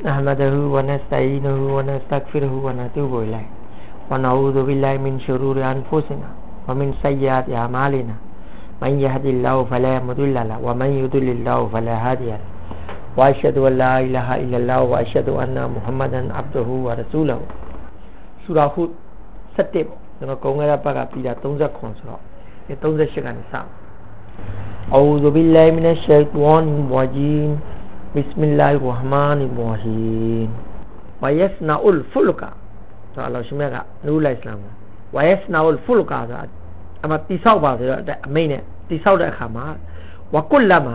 نحمده ونستعينه ونستغفره ونتوب إليه ونعوذ بالله من شرور أنفسنا ومن سيئات أعمالنا من يهد الله فلا مضل له ومن يضلل الله فلا هادي له وأشهد أن لا إله إلا الله وأشهد أن محمدا عبده ورسوله سورة هود 17ပေါ့ကျွန်တော်ကုံခဲ့တဲ့ဘက်ကပြီးတာ30ခွန်ဆိုတော့ဒီ38ကနေစأعوذ بالله من الشيطان الرجيم بسم الله الرحمن الرحيم ويصنع الفلك ဆိုတော့Allahရှင်မြတ်ကနူးလိုက်စလမ်ويصنع الفلك ဆိုတာအမှတိဆောက်ပါဆိုတော့အမိန့်နဲ့တိဆောက်တဲ့အခါမှာوكلما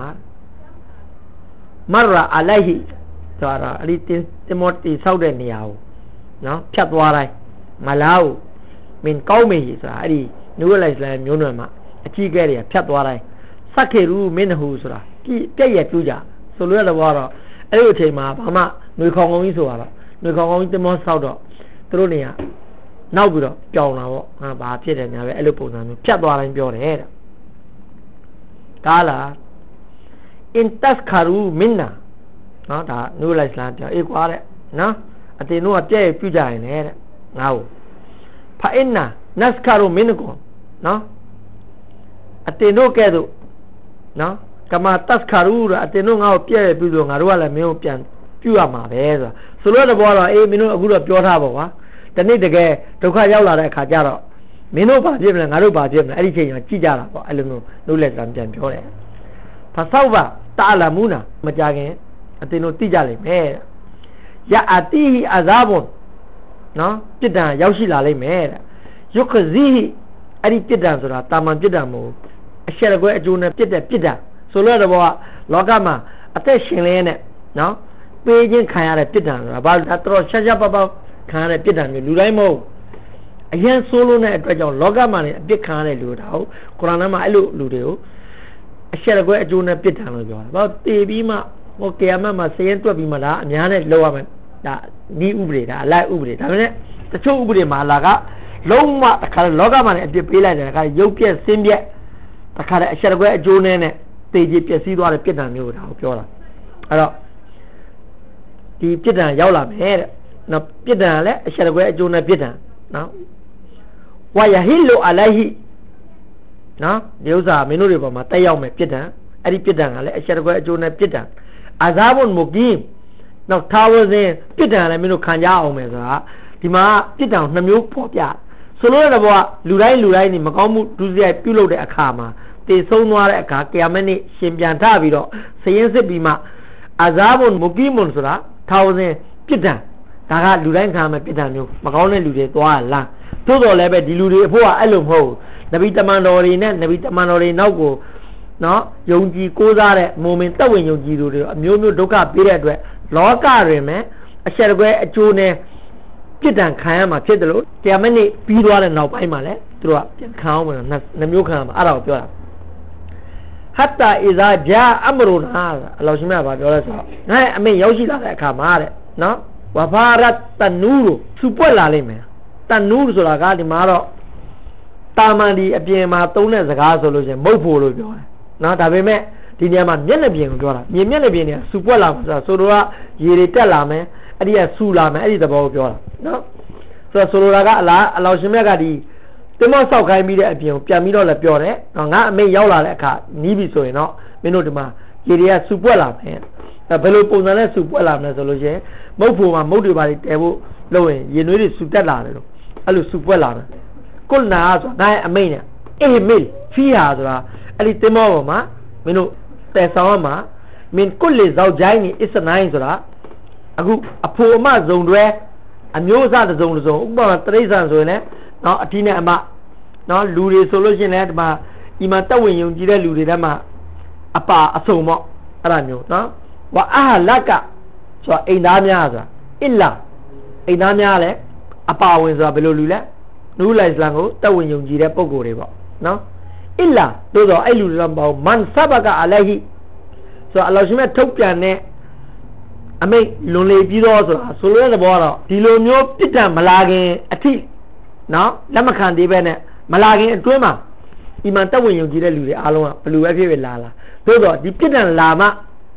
مر عليه ဆိုတာအဲ့ဒီတင်မောတိဆောက်တဲ့နေရာကိုနော်ဖြတ်သွားတိုင်းမလားမင်းကောင်းမေးဆိုတာအဲ့ဒီနူးလိုက်စလမ်မျိုးနွယ်မှာအကြီးကဲတွေကဖြတ်သွားတိုင်းစက္ခေရူမင်းဟူဆိုတာပြည့်ရပြူကြဆိုလို့ရတော့အဲ့ဒီအချိန်မှာဘာမှငွေခေါင်ကောင်းကြီးဆိုတော့ငွေခေါင်ကောင်းကြီးတမောဆောက်တော့သူတို့နေရနောက်ပြီးတော့ကြောင်လာပေါ့ဟာဘာဖြစ်တယ်ညာပဲအဲ့လိုပုံစံမျိုးဖြတ်သွားတိုင်းပြောတယ်တဲ့ကာလာအင်တက်ခါရူမင်းနာနော်ဒါနူလိုက်စလမ်ပြောအေးကွာတဲ့နော်အတင်တို့ကပြည့်ရပြူကြရင်လေတဲ့ငါ့ကိုဖာအင်နာနတ်ခါရူမင်းကွန်နော်အတင်တို့ကဲ့သို့နော်ကမာတက်ခါရူအတင်တို့ငါ့ကိုပြည့်ရပြူဆိုငါတို့ကလည်းမင်းကိုပြန်ပြုရမှာပဲဆိုတာဆိုလို့တော့အေးမင်းတို့အခုတော့ပြောထားပါကွာတနေ့တကယ်ဒုက္ခရောက်လာတဲ့အခါကျတော့မင်းတို့ဘာဖြစ်မလဲငါတို့ဘာဖြစ်မလဲအဲ့ဒီချိန်ကကြည့်ကြတာပေါ့အဲ့လိုမျိုးလို့လက်ပြန်ပြောတယ်ဖဆောက်ပါတာလာမူနာမကြခင်အတင်တို့သိကြလိမ့်မယ်ရအတိဟိအဇာဘွန်နော်ပြစ်ဒဏ်ရောက်ရှိလာလိမ့်မယ်တဲ့ယုခဇီဟိအဲ့ဒီပြစ်ဒဏ်ဆိုတာတာမန်ပြစ်ဒဏ်မဟုတ်အရှက်ကွဲအကျိုးနဲ့ပြစ်တဲ့ပြစ်ဒဏ်ဆိုလို့တော့လောကမှာအသက်ရှင်လင်းနဲ့နော်ပေးခြင်းခံရတဲ့ပြစ်ဒဏ်ဆိုတာဘာလို့တော်ရှားရှားပေါက်ခံရတဲ့ပြစ်ဒဏ်မျိုးလူတိုင်းမဟုတ်အရင်ဆိုးလို့တဲ့အတွက်ကြောင့်လောကမှာနေအပြစ်ခံရတဲ့လူတောင်ကုရ်အာန်မှာအဲ့လိုလူတွေကိုအရှက်ကွဲအကျိုးနဲ့ပြစ်ဒဏ်လို့ပြောတာဘာတေပြီးမှဟိုကီယာမတ်မှာစရင်တွက်ပြီးမှဒါအများနဲ့လောက်ရမယ်ဒါဒီဥပဒေဒါအလိုက်ဥပဒေဒါပေမဲ့တချို့ဥပဒေမှာလာကလုံးဝတခါလောကမှာနေအပြစ်ပေးလိုက်တယ်တခါရုပ်ပြက်ဆင်းပြက်တခါအရှက်ကွဲအကျိုးနဲ့တေကြီးပျက်စီးသွားတဲ့ပြစ်ဒဏ်မျိုးဒါကိုပြောတာအဲ့တော့ဒီပြစ်ဒဏ်ရောက်လာမယ်တဲ့နော်ပြစ်ဒဏ်ကလည်းအရှက်ကွဲအကျိုးနဲ့ပြစ်ဒဏ်နော်ဝါယဟီလိုအလိုက်ဟိနော်ဒီဥစ္စာမင်းတို့တွေပေါ်မှာတက်ရောက်မယ်ပြစ်ဒဏ်အဲ့ဒီပြစ်ဒဏ်ကလည်းအရှက်ကွဲအကျိုးနဲ့ပြစ်ဒဏ်အာဇာဘွန်မူကီနောက်ထာဝစဉ်ပြစ်ဒဏ်လည်းမင်းတို့ခံကြအောင်မယ်ဆိုတာဒီမှာပြစ်ဒဏ်နှစ်မျိုးပေါ်ပြဆိုလို့ရတဲ့ဘောကလူတိုင်းနေမကောင်းမှုဒုစရိုက်ပြုလုပ်တဲ့အခါမှာတည်ဆုံးသွားတဲ့အခါကီယာမတ်နေ့ရှင်ပြန်ထပြီးတော့စရင်စစ်ပြီးမှအာဇာဘွန်မူကီမွန်ဆိုတာထာဝစဉ်ပြစ်ဒဏ်ဒါကလူတိုင်းခံမယ်ပြစ်ဒဏ်မျိုးမကောင်းတဲ့လူတွေသွားလားသို့တော်လည်းပဲဒီလူတွေအဖို့ကအဲ့လိုမဟုတ်နဗီတမန်တော်တွေနဲ့နဗီတမန်တော်တွေနောက်ကိုနော်ယုံကြည်ကိုးစားတဲ့မိုမင်တက်ဝင်ယုံကြည်သူတွေအမျိုးမျိုးဒုက္ခပေးတဲ့အတွက်လောကတွင်မှာအရှက်ကွဲအကျိုးနဲ့ပြစ်ဒဏ်ခံရမှာဖြစ်တယ်လို့တရားမနစ်ပြီးသွားတဲ့နောက်ပိုင်းမှာလည်းသူတို့ကပြန်ခံအောင်မယ်နှမျိုးခံရမှာအဲ့ဒါကိုပြောတာဟတ္တာဣဇာဂျာအမရုနာအလောရှင်မြတ်ကပြောလဲဆိုတော့ငါ့အမိန့်ရောက်ရှိလာတဲ့အခါမှာတဲ့နော်ဝဖာရတ်တနူးစူပွက်လာလိမ့်မယ်တနူးဆိုတာကဒီမှာတော့တာမန်ဒီအပြင်မှာသုံးတဲ့စကားဆိုလို့ရှိရင်မုတ်ဖို့လို့ပြောတယ်နော်ဒါပေမဲ့ဒီနေရာမှာမျက်နှာပြင်ကိုပြောတာမျက်နှာပြင်เนี่ยစူပွက်လာဆိုတာဆိုတော့ရေတွေတက်လာမယ်အဲ့ဒီကစူလာမယ်အဲ့ဒီသဘောကိုပြောတာနော်ဆိုလိုတာကအလောရှင်မြတ်ကဒီတင်မောဆောက်ခိုင်းပြီးတဲ့အပြင်ကိုပြန်ပြီးတော့လည်းပြောတယ်နော်ငါအမိတ်ရောက်လာတဲ့အခါနီးပြီဆိုရင်တော့မင်းတို့ဒီမှာရေတွေကစူပွက်လာမယ်ဘယ်လိုပုံစံနဲ့စူပွက်လာမလဲဆိုလို့ရှိရင်မုတ်ဖို့မှာမုတ်တွေပါတွေတဲဖို့လုပ်ရင်ရေနွေးတွေစူတက်လာတယ်လို့အဲ့လိုစူပွက်လာတယ်ကုလနာဆိုတာငါအမိတ်နဲ့အေးမေးဖီဟာဆိုတာအဲ့ဒီတင်မောပေါ်မှာမင်းတို့တဲဆောင်ရမှာမင်းကုလေဇောက်ဂျိုင်းနေအစ္စနိုင်းဆိုတာအခုအဖိုအမဇုံတွဲအမျိုးအစားတစ်စုံဥပမာတရိစ္ဆာန်ဆိုရင်လည်းနော်အတီးနဲ့အမနော်လူတွေဆိုလို့ရှိရင်လည်းဒီမှာဒီမှာတက်ဝင်ယုံကြည်တဲ့လူတွေထဲမှာအပါအစုံပေါ့အဲ့ဒါမျိုးနော်ဝါအာလကဆိုတာအိမ်သားများဆိုတာအစ်လာအိမ်သားများလည်းအပါဝင်ဆိုတာဘယ်လိုလူလဲနူးလိုက်စလမ်ကိုတက်ဝင်ယုံကြည်တဲ့ပုံကိုယ်တွေပေါ့နော်အစ်လာတို့တော့အဲ့လူတွေတော့မဟုတ်မန်ဆဘကအလိုဟိဆိုတော့အလောရှင်မဲ့ထုတ်ပြန်တဲ့အမိတ်လွန်လေပြီးတော့ဆိုတာဆိုလိုတဲ့ဘောကတော့ဒီလိုမျိုးပြစ်ဒဏ်မလာခင်အထိနော်လက်မခံသေးပဲနဲ့မလာခင်အတွင်းမှာဒီမှာတက်ဝင်ယုံကြည်တဲ့လူတွေအားလုံးကဘယ်လိုပဲဖြစ်ဖြစ်လာသို့တော့ဒီပြစ်ဒဏ်လာမှ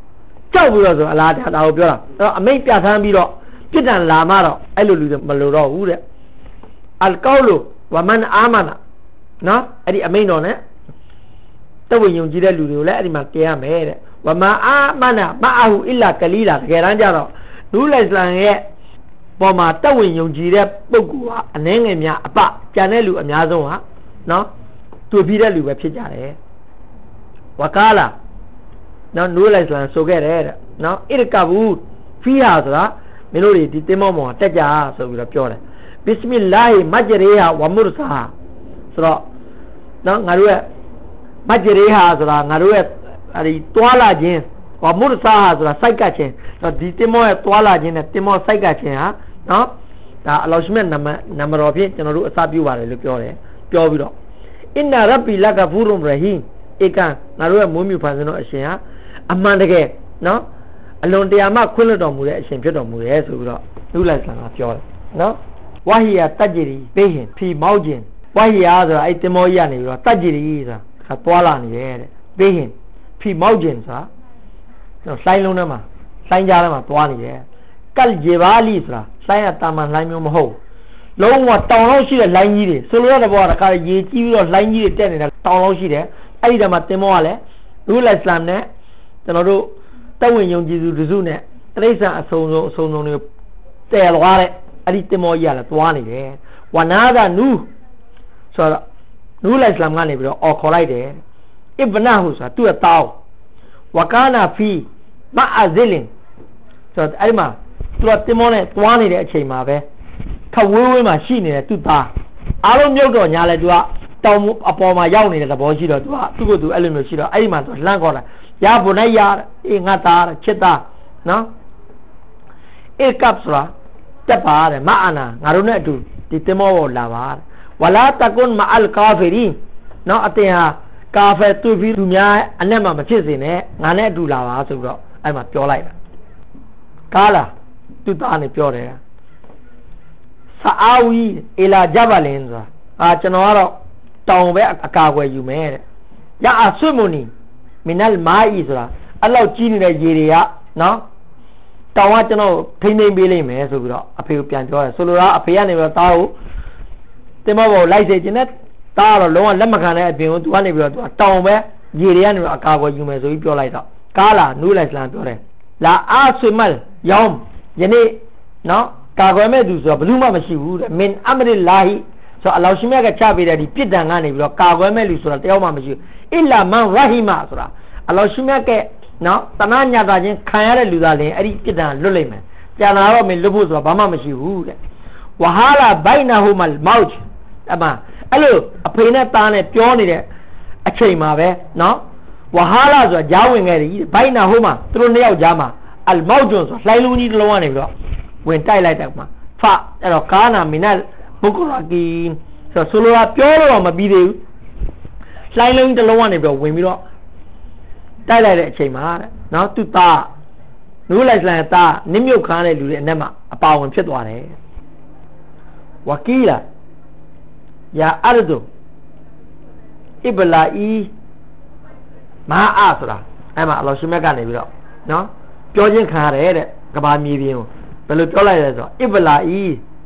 ကြောက်ပြီးတော့ဆိုအလားဒါကိုပြောတာအဲ့တော့အမိတ်ပြဋ္ဌာန်းပြီးတော့ပြစ်ဒဏ်လာမှတော့အဲ့လိုလူတွေမလိုတော့ဘူးတဲ့အလ်ကောလူဝမန်အာမနာနော်အဲ့ဒီအမိန်တော်နဲ့တဝိယုံကြည်တဲ့လူတွေကိုလည်းအဲ့ဒီမှာတင်ရမယ်တဲ့ဝမန်အာမနာမအဟူအီလာကလီလာတကယ်တမ်းကျတော့နူးလိုက်စလန်ရဲ့ပေါ်မှာတဝိယုံကြည်တဲ့ပုဂ္ဂိုလ်ဟာအနှဲငယ်များအပကြံတဲ့လူအများဆုံးဟာနော်တွေ့ပြီးတဲ့လူပဲဖြစ်ကြတယ်ဝကာလာနော်နူးလိုက်စလန်ဆိုခဲ့တယ်တဲ့နော်ဣရကဘူးဖီဟာဆိုတာမင်းတို့တွေဒီတင်းမောမောတက်ကြဆိုပြီးတော့ပြောတယ်ဘစ်မီလာဟီမဂျရီဟာဝမုရဆာဆိုတော့နော်ငါတို့ရဲ့မဂျရီဟာဆိုတာငါတို့ရဲ့အဲဒီတွာလာခြင်းဝမုရဆာဟာဆိုတာစိုက်ကပ်ခြင်းဒီတင်းမောရဲ့တွာလာခြင်းနဲ့တင်းမောစိုက်ကပ်ခြင်းဟာနော်ဒါအလောရှိမြတ်နံပါတ်တော်ဖြင့်ကျွန်တော်တို့အစပြုပါတယ်လို့ပြောတယ်ပြောပြီးတော့အင်နာရဘီလကဖူရုံရဟီဧကန်ငါတို့ရဲ့မွေးမြူဖန်ဆင်းသောအရှင်ဟာအမှန်တကယ်နော်အလွန်တရာမှခွင့်လွှတ်တော်မူတဲ့အရှင်ဖြစ်တော်မူတယ်ဆိုပြီးတော့နုလိုက်ဆန်ကပြောတယ်နော်ဝါဟီယာတဂျရီဘေးဟင်ဖီမောက်ခြင်းဝါဟီယာဆိုတာအဲ့တင်မောကြီးကနေပြီးတော့တဂျရီဆိုတာပွာလာနေတယ်တဲ့ဘေးဟင်ဖီမောက်ခြင်းဆိုတာဆိုင်းလုံးထဲမှာဆိုင်းကြားထဲမှာသွားနေတယ်ကတ်ဂျေဘာလီဆိုတာဆိုင်းရတာမန်လိုင်းမျိုးမဟုတ်လုံးဝတောင်လောက်ရှိတဲ့လိုင်းကြီးတွေဆိုလိုတဲ့ဘောကရေကြီးပြီးတော့လိုင်းကြီးတွေတက်နေတာတောင်လောက်ရှိတယ်အဲ့ဒီတည်းမှာတင်မောကလည်းနုလိုက်ဆန်နဲ့ကျွန်တော်တို့တဝိယုံကြည်သူတစုနဲ့တိရစ္ဆာန်အစုံတွေတည်သွားတဲ့အဲ့ဒီတင်မောကြီးကလည်းသွားနေတယ်ဝနာဒနူဆိုတော့နူလိုက်စလမ်ကနေပြီးတော့အော်ခေါ်လိုက်တယ်အစ်ဘနာဟူဆိုတာသူ့ရဲ့တောင်းဝကာနာဖီမအဇီလင်ဆိုတော့အဲ့ဒီမှာသူကတင်မောနဲ့သွားနေတဲ့အချိန်မှာပဲခဝေးဝေးမှာရှိနေတဲ့သူ့သားအားလုံးမြုပ်တော့ညာလဲသူကတောင်အပေါ်မှာရောက်နေတဲ့သဘောရှိတော့သူကသူ့အဲ့လိုမျိုးရှိတော့အဲ့ဒီမှာသူလှမ်းခေါ်တာရဘုန်ရအေးငါသားချစ်သားနော်ဧကပ်ဆိုတာတက်ပါတဲ့မအာနာငါတို့နဲ့အတူဒီတင်မောပေါ်လာပါဝလာတကွန်မအလ်ကာဖီရီနော်အတင်ဟာကာဖယ်တွေ့ပြီးသူများအနက်မှာမဖြစ်စေနဲ့ငါနဲ့အတူလာပါဆိုပြီးတော့အဲ့မှာပြောလိုက်တာကားလာသူသားနဲ့ပြောတယ်ဆာအာဝီအီလာဂျဘလင်ဆိုတာကျွန်တော်ကတော့တောင်ပဲအကာအကွယ်ယူမယ်တဲ့ရအဆွေမူနီမီနလ်မာအီဆိုတာအဲ့လောက်ကြီးနေတဲ့ရေတွေကနော်တောင်ကကျွန်တော်ထိမ့်သိမ့်ပေးလိမ့်မယ်ဆိုပြီးတော့အဖေကိုပြန်ပြောတယ်ဆိုလိုတာအဖေကနေပြီးတော့တားကိုတင်မောပေါ်လိုက်စေခြင်းနဲ့တားကတော့လုံးဝလက်မခံတဲ့အပြင်ကိုသူကနေပြီးတော့သူတောင်ပဲရေတွေကနေပြီးတော့အကာအကွယ်ယူမယ်ဆိုပြီးပြောလိုက်တော့ကားလာနူးလိုက်စလန်ပြောတယ်လာအာဆွေမလ်ယောမ်ယနေ့နော်ကာကွယ်မဲ့သူဆိုတော့ဘယ်သူမှမရှိဘူးတဲ့မင်အမရလာဟီဆိုတော့အလောရှိမြတ်ကချပေးတဲ့ဒီပြစ်ဒဏ်ကနေပြီးတော့ကာကွယ်မဲ့လူဆိုတာတယောက်မှမရှိဘူးအီလာမန်ရာဟီမာဆိုတာအလောရှိမြတ်ကနော်တနာညတာချင်းခံရတဲ့လူသားလည်းအဲ့ဒီပြစ်ဒဏ်လွတ်လိမ့်မယ်ကျန်လာတော့မင်းလွတ်ဖို့ဆိုတာဘာမှမရှိဘူးတဲ့ဝဟာလာဘိုင်နာဟူမလ်မောက်အမအဲ့လိုအဖေနဲ့သားနဲ့ပြောနေတဲ့အချိန်မှာပဲနော်ဝဟာလာဆိုတာဂျားဝင်ခဲ့တယ်ဘိုင်နာဟူမှာသူတို့နှစ်ယောက်ကြားမှာအလ်မောက်ဂျွန်ဆိုတာလှိုင်းလုံးကြီးတစ်လုံးကနေပြီးတော့ဝင်တိုက်လိုက်တယ်မှာဖအဲ့တော့ကာနာမီနတ်ဘုကရာကီဆိုလိုတာပြောတော့မပြီးသေးဘူးလှိုင်းလုံးတစ်လုံးကနေပြီးတော့ဝင်ပြီးတော့တိုက်လိုက်တဲ့အချိန်မှာတဲ့နော်သူသားနူးလိုက်စလန်သားနစ်မြုပ်ခါတဲ့လူတွေအနက်မှာအပါဝင်ဖြစ်သွားတယ်ဝကီလာယာအရဒူအစ်ဘလာအီမာအာဆိုတာအဲ့မှာအလောရှိမြတ်ကနေပြီးတော့နော်ပြောချင်းခံရတယ်တဲ့ကဘာမြေပြင်ကိုဘယ်လိုပြောလိုက်လဲဆိုတော့အစ်ဘလာအီ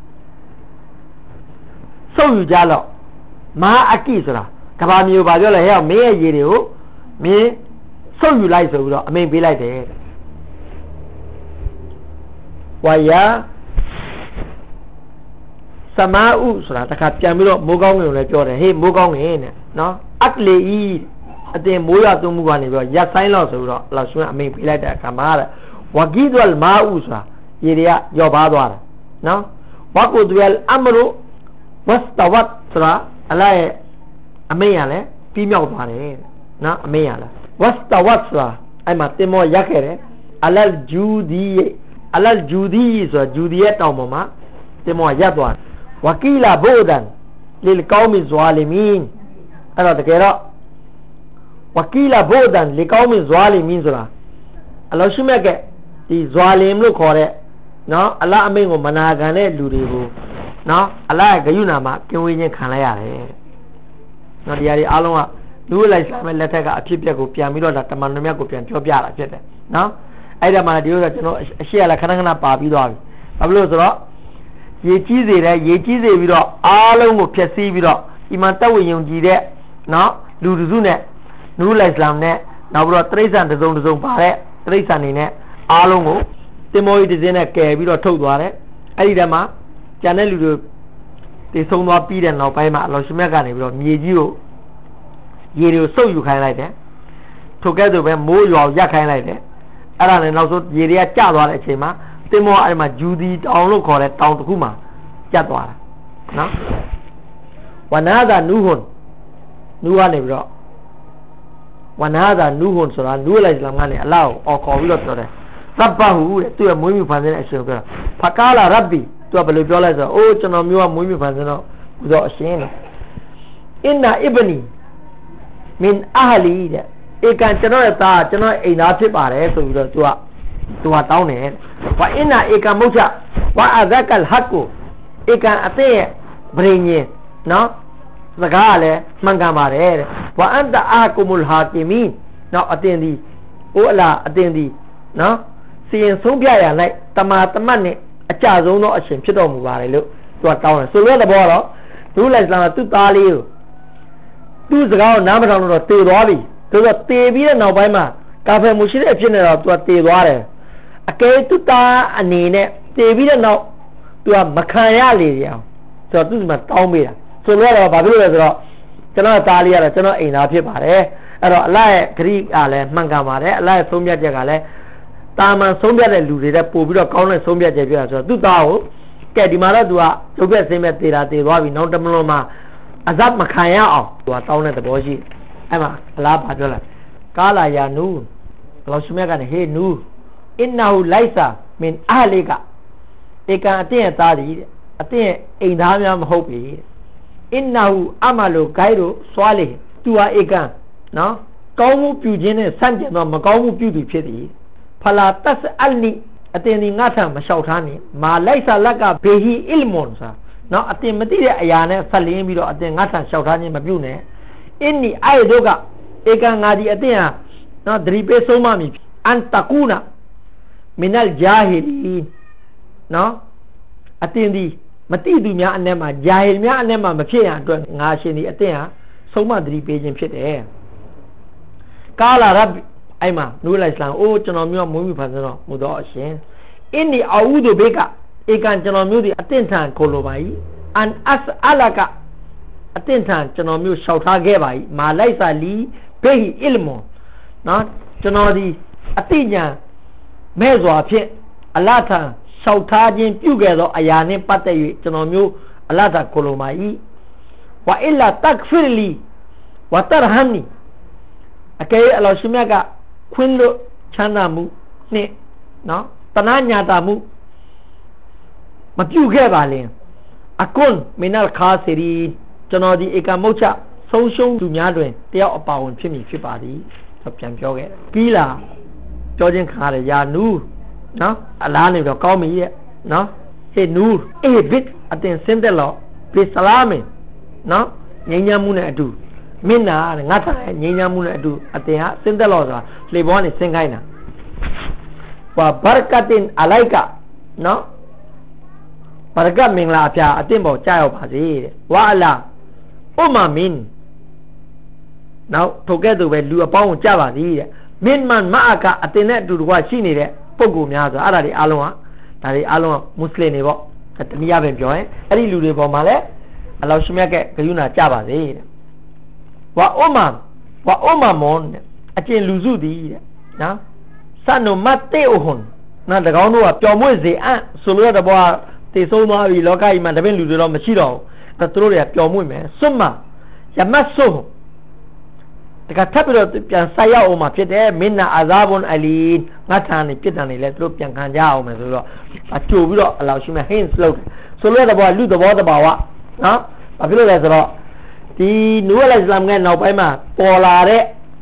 ဆုပ်ယူကြတော့မာအကိဆိုတာကဘာမြေကိုဘာပြောလဲဟဲ့မင်းရဲ့ရေတွေကိုမင်းဆုပ်ယူလိုက်ဆိုပြီးတော့အမိန်ပေးလိုက်တယ်ဝါယာစမာဥဆိုတာတခါပြန်ပြီးတော့မိုးကောင်းငင်ကိုလည်းပြောတယ်ဟေးမိုးကောင်းငင်တဲ့နော်အကလေဤအတင်မိုးရသွန်းမှုကနေပြီးတော့ရက်ဆိုင်လောက်ဆိုပြီးတော့လောက်ရှင်အမိန်ပေးလိုက်တဲ့အခါမှာတဲ့ဝဂီဒဝလ်မာဥဆိုတာရေတွေကရော့ပါသွားတယ်နော်ဝကုဒဝလ်အမရူဝတ်တဝတ်ဆိုတာအလားရဲ့အမိန်ရလဲပြီးမြောက်သွားတယ်နော်အမိန်ရလဲဝတ်တဝတ်ဆိုတာအဲ့မှာတင်မောရက်ခဲ့တယ်အလလ်ဂျူဒီဆိုတာဂျူဒီရဲ့တောင်ပေါ်မှာတင်မောရက်သွားဝကီလာဘိုဒန်လီလ်ကောမီဇွာလီမင်အဲ့တော့တကယ်တော့ဝကီလာဘိုဒန်လီကောမီဇွာလီမင်ဆိုတာအလောရှိမြတ်ကဒီဇွာလင်လို့ခေါ်တဲ့နော်အလအမိန်ကိုမနာခံတဲ့လူတွေကိုနော်အလရဲ့ဂယုဏမှာကင်းဝေးခြင်းခံလိုက်ရတယ်နော်တရားတွေအားလုံးကလူ့လိုက်စားမဲ့လက်ထက်ကအဖြစ်ပြက်ကိုပြန်ပြီးတော့ဒါတမန်တော်မြတ်ကိုပြန်ပြောပြတာဖြစ်တယ်နော်အဲ့ဒါမှဒီလိုကျွန်တော်အရှိရလာခဏခဏပါပြီးသွားပြီဘာလို့လဲဆိုတော့ရေကြီးစေတယ်ရေကြီးစေပြီးတော့အားလုံးကိုဖျက်ဆီးပြီးတော့ဒီမှာတက်ဝင်ယုံကြည်တဲ့နော်လူတစုနဲ့နူးလိုက်စလမ်နဲ့နောက်ပြီးတော့တိရစ္ဆာန်တစ်စုံပါတဲ့တိရစ္ဆာန်တွေနဲ့အားလုံးကိုတင်မောကြီးတစ်စင်းနဲ့ကယ်ပြီးတော့ထုတ်သွားတယ်အဲ့ဒီတည်းမှာကျန်တဲ့လူတွေတည်ဆုံးသွားပြီးတဲ့နောက်ပိုင်းမှာအလောရှင်မြတ်ကနေပြီးတော့မြေကြီးကိုရေတွေကိုစုပ်ယူခိုင်းလိုက်တယ်ထိုကဲ့သို့ပဲမိုးရွာရက်ခိုင်းလိုက်တယ်အဲ့ဒါနဲ့နောက်ဆုံးရေတွေကကျသွားတဲ့အချိန်မှာတင်မောအဲ့မှာဂျူဒီတောင်လို့ခေါ်တဲ့တောင်တစ်ခုမှာကျတ်သွားတာနော်ဝနာသာနူဟွန်နူကနေပြီးတော့ဝနာသာနူဟွန်ဆိုတာနူလိုက်စလမ်ကနေအလောအော်ခေါ်ပြီးတော့ပြောတယ်ရပ်ဘဟူတဲ့သူ့ရဲ့မွေးမြူဖန်ဆင်းတဲ့အရှင်ပြောတာဖကာလာရပ်ဘီသူကဘယ်လိုပြောလိုက်ဆိုတော့အိုးကျွန်တော်မျိုးကမွေးမြူဖန်ဆင်းတော့ဘုရားအရှင်လို့အင်နာအစ်ဘနီမင်အဟလီတဲ့ဧကန်ကျွန်တော်ရဲ့သားကျွန်တော်အိမ်သားဖြစ်ပါတယ်ဆိုပြီးတော့သူကတောင်းတယ်ဝါအင်နာဧကန်မုတ်ချဝါအဇကလ်ဟတ်ကိုဧကန်အတဲ့ရဲ့ဗြိဉ္ဉ်နော်စကားကလည်းမှန်ကန်ပါတယ်တဲ့ဝါအန်တအာကုမုလ်ဟာကီမီနော်အတင်ဒီအိုအလာအတင်ဒီနော်စီရင်ဆုံးပြရ၌တမာတမတ်နဲ့အကြဆုံးသောအရှင်ဖြစ်တော်မူပါတယ်လို့သူကတောင်းတယ်ဆိုလိုတဲ့ဘောတော့ဒူးလိုက်စလမ်ကသူ့သားလေးကိုသူ့စကားကိုနားမထောင်လို့တော့တေသွားပြီဆိုတော့တေပြီးတဲ့နောက်ပိုင်းမှာကာဖယ်မှုရှိတဲ့အဖြစ်နဲ့တော့သူကတေသွားတယ်အကယ်သူ့သားအနေနဲ့တေပြီးတဲ့နောက်သူကမခံရလေရအောင်ဆိုတော့သူ့မှာတောင်းပေးတာဆိုလိုတော့ဘာဖြစ်လို့လဲဆိုတော့ကျွန်တော်သားလေးကတော့ကျွန်တော်အိမ်သားဖြစ်ပါတယ်အဲ့တော့အလရဲ့ဂရိကလည်းမှန်ကန်ပါတယ်အလရဲ့ဆုံးဖြတ်ချက်ကလည်းတာမန်ဆုံးဖြတ်တဲ့လူတွေတဲ့ပို့ပြီးတော့ကောင်းတဲ့ဆုံးဖြတ်ချက်ပြတာဆိုတော့သူ့သားကိုကဲဒီမှာတော့သူကရုပ်ပြဆင်းမဲ့တေတာတေသွားပြီနောက်တမလွန်မှာအဇပ်မခံရအောင်သူကတောင်းတဲ့သဘောရှိအဲ့မှာအလားပါပြောလိုက်ကာလာယာနူဘလောရှမြတ်ကနေဟေးနူအင်နာဟူလိုက်စာမင်အဟလီကအကန်အတင်းရဲ့သားသည်တဲ့အတင်းရဲ့အိမ်သားများမဟုတ်ပြီအင်နာဟူအမလိုဂိုင်းတို့စွာလေသူဟာအကန်နော်ကောင်းမှုပြုခြင်းနဲ့ဆန့်ကျင်တော့မကောင်းမှုပြုသူဖြစ်သည်ဖလာတတ်အလနီအတင်းဒီငါထမလျှောက်ထားနေမာလိုက်စာလက်ကဘေဟီအီလ်မွန်စာနော်အတင်းမသိတဲ့အရာနဲ့ဆက်လင်းပြီးတော့အတင်းငါထလျှောက်ထားခြင်းမပြုနဲ့အင်းနီအိုက်တို့ကဧကန်ငါဒီအတင်းဟာနော်ဒရီပေးဆုံးမမီအန်တကူနာမင်နယ်ဂျာဟီလီနော်အတင်းဒီမတိသူများအ내မှာဂျာဟီလ်များအ내မှာမဖြစ်ရန်အတွက်ငါရှင်ဒီအတင်းဟာဆုံးမဒရီပေးခြင်းဖြစ်တယ်ကာလာရဘ်အဲ့မှာနူလိုက်စလမ်အိုးကျွန်တော်မျိုးမွေးမြူဖန်ဆင်းတော့မူတော့အရှင်အင်းနီအာဝူဒူဘေကဧကန်ကျွန်တော်မျိုးဒီအတင်းထန်ကိုလိုပါ၏အန်အတ်အလကအတင်းထန်ကျွန်တော်မျိုးလျှောက်ထားခဲ့ပါ၏မာလိုက်စာလီဘေဟီအီလ်မွန်နော်ကျွန်တော်ဒီအတိညာမဲ့စွာဖြင့်အလထံလျှောက်ထားခြင်းပြုခဲ့သောအရာနှင့်ပတ်သက်၍ကျွန်တော်မျိုးအလထကိုလိုပါ၏ဝါအီလာတက်ဖီလီဝါတရဟမ်နီအကယ်အလောရှင်မြတ်ကခွင့်လို့ချမ်းသာမှုနဲ့နော်တနာညာတာမှုမပြုခဲ့ပါလင်အကွန်မင်နယ်ခါစီရီကျွန်တော်ဒီဧကမုတ်ချဆုံးရှုံးသူများတွင်တယောက်အပါဝင်ဖြစ်မည်ဖြစ်ပါသည်ဆိုပြန်ပြောခဲ့တယ်ပြီးလာပြောခြင်းခါရယာနူနော်အလားနေတော့ကောင်းပြီရဲ့နော်ဟေနူအေဘစ်အတင်စင်းတဲ့လောဘီဆလာမင်နော်ငြိမ်းချမ်းမှုနဲ့အတူမင်းနာငါထားငြိမ်းချမ်းမှုနဲ့အတူအတင်ဟာစင်းသက်လို့ဆိုတာလေဘောကနေစင်းခိုင်းတာဝါဘာကတ်င်အလိုက်ကနော်ဘာကတ်မင်္ဂလာအဖျားအတင်ပေါ်ကြားရောက်ပါစေတဲ့ဝါအလာဥမာမင်နောက်ထိုကဲ့သို့ပဲလူအပေါင်းကိုကြားပါသည်တဲ့မင်မန်မအကအတင်နဲ့အတူတကွရှိနေတဲ့ပုံကူများဆိုအဲ့ဒါတွေအားလုံးကဒါတွေအားလုံးကမွတ်စလင်တွေပေါ့တနည်းအားဖြင့်ပြောရင်အဲ့ဒီလူတွေပေါ်မှာလည်းအလောရှင်မြတ်ကဂရုဏာကြပါစေတဲ့ဝါအိုမာမွန်အကျဉ်လူစုသည်တဲ့နော်ဆန်နုမတ်တေအိုဟွန်နော်တကောင်းတို့ကပျော်မွေ့စေအံ့ဆိုလို့တဲ့ဘောတည်ဆုံးသွားပြီလောကကြီးမှာတပည့်လူတွေတော့မရှိတော့ဘူးသူတို့တွေကပျော်မွေ့မယ်စွတ်မယမတ်ဆုတကထပ်ပြီးတော့ပြန်ဆက်ရောက်အောင်မှာဖြစ်တယ်မင်းနာအာဇာဘွန်အလီငါထာနေပြစ်ဒဏ်နေလဲသူတို့ပြန်ခံကြအောင်မယ်ဆိုတော့အကျိုးပြီးတော့အလောရှိမဲ့ဟင်းလုပ်ဆိုလို့တဲ့ဘောလူသဘောတဘာဝနော်ဘာဖြစ်လို့လဲဆိုတော့ဒီနူအလိုင်စလမ်ကနောက်ပိုင်းမှာပေါ်လာတဲ့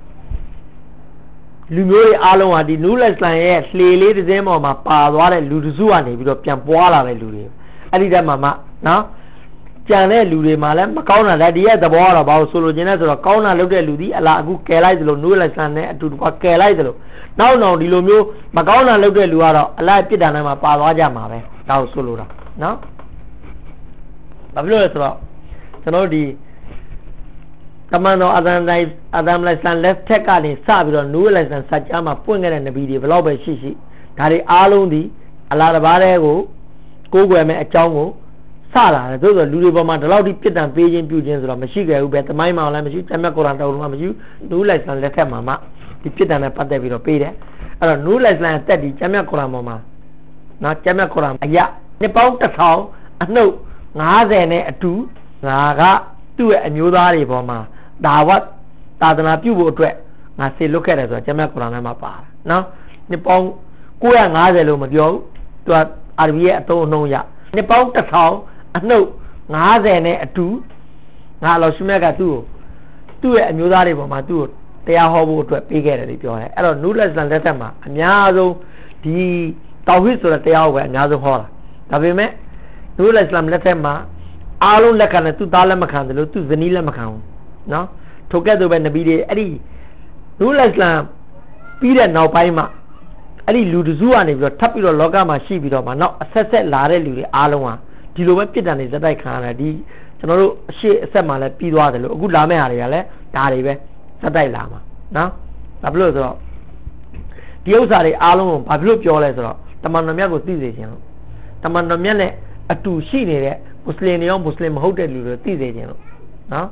လူမျိုးတွေအားလုံးဟာဒီနူအလိုင်စလမ်ရဲ့လှေလေးတစ်စင်းပေါ်မှာပါသွားတဲ့လူတစုကနေပြီးတော့ပြန်ပွားလာတဲ့လူတွေအဲ့ဒီတည်းမှာနော်ပြန်တဲ့လူတွေမှာလည်းမကောင်းတာလည်းဒီရဲ့သဘောကတော့ဘာလို့ဆိုလို့ခြင်းလဲဆိုတော့ကောင်းတာလုပ်တဲ့လူဒီအလားအခုကယ်လိုက်သလိုနူးလိုက်စံနဲ့အတူတကွကယ်လိုက်သလိုနောက်ဒီလိုမျိုးမကောင်းတာလုပ်တဲ့လူကတော့အလားပြစ်ဒဏ်နဲ့မှာပါသွားကြမှာပဲဒါကိုဆိုလိုတာနော်ဘာဖြစ်လို့လဲဆိုတော့ကျွန်တော်ဒီတမန်တော်အာဒမ်လိုက်စံလက်ထက်ကနေစပြီးတော့နူးလိုက်စံစัจ जा မှာပွင့်ခဲ့တဲ့နဗီတွေဘယ်လောက်ပဲရှိဒါတွေအားလုံးဒီအလားတစ်ပါးတည်းကိုကိုးကွယ်မဲ့အကြောင်းကိုစလာတယ်သို့ဆိုလူတွေပေါ်မှာဒီလောက်ထိပြစ်ဒဏ်ပေးခြင်းပြုခြင်းဆိုတော့မရှိခဲ့ဘူးပဲသမိုင်းမှာလည်းမရှိကျမ်းမြတ်ကုရ်အာန်တော်မှာမရှိနူးလိုက်စံလက်ထက်မှာမှဒီပြစ်ဒဏ်နဲ့ပတ်သက်ပြီးတော့ပေးတယ်အဲ့တော့နူးလိုက်စံအသက်ဒီကျမ်းမြတ်ကုရ်အာန်ပေါ်မှာနော်ကျမ်းမြတ်ကုရ်အာန်အရာနှစ်ပေါင်း1000အနှုတ်90နဲ့အတူငါကသူ့ရဲ့အမျိုးသားတွေပေါ်မှာဒါဝတ်သာသနာပြုဖို့အတွက်ငါဆေလွတ်ခဲ့တယ်ဆိုတော့ကျမ်းမြတ်ကုရ်အာန်ထဲမှာပါတယ်နော်နှစ်ပေါင်း950လို့မပြောဘူးသူကအာရဘီရဲ့အသုံးအနှုန်းရနှစ်ပေါင်း1000အနှုတ်90နဲ့အတူငါအလ္လာဟ်ရှုမြတ်ကသူ့ရဲ့အမျိုးသားတွေပေါ်မှာသူ့ကိုတရားဟောဖို့အတွက်ပေးခဲ့တယ်လို့ပြောတယ်အဲ့တော့နူးလက်စံလက်ထက်မှာအများဆုံးဒီတောဟီဒ်ဆိုတဲ့တရားကိုပဲအများဆုံးဟောတာဒါပေမဲ့နူးလက်စံလက်ထက်မှာအားလုံးလက်ခံတယ်သူသားလက်မခံတယ်လို့သူဇနီးလက်မခံဘူးနော်ထိုကဲ့သို့ပဲနဗီတွေအဲ့ဒီနူးလက်စံပြီးတဲ့နောက်ပိုင်းမှာအဲ့ဒီလူတစုကနေပြီးတော့ထပ်ပြီးတော့လောကမှာရှိပြီးတော့မှနောက်အဆက်လာတဲ့လူတွေအားလုံးဟာဒီလိုပဲပြစ်ဒဏ်တွေဇက်တိုက်ခံရတယ်ဒီကျွန်တော်တို့အရှိအဆက်မှာလည်းပြီးသွားတယ်လို့အခုလာမယ့်ဟာတွေကလည်းဒါတွေပဲဇက်တိုက်လာမှာနော်ဘာဖြစ်လို့ဆိုတော့ဒီဥစ္စာတွေအားလုံးကိုဘာဖြစ်လို့ပြောလဲဆိုတော့တမန်တော်မြတ်ကိုသိစေခြင်းလို့တမန်တော်မြတ်နဲ့အတူရှိနေတဲ့မွတ်စလင်တွေရောမွတ်စလင်မဟုတ်တဲ့လူတွေသိစေခြင်းလို့နော်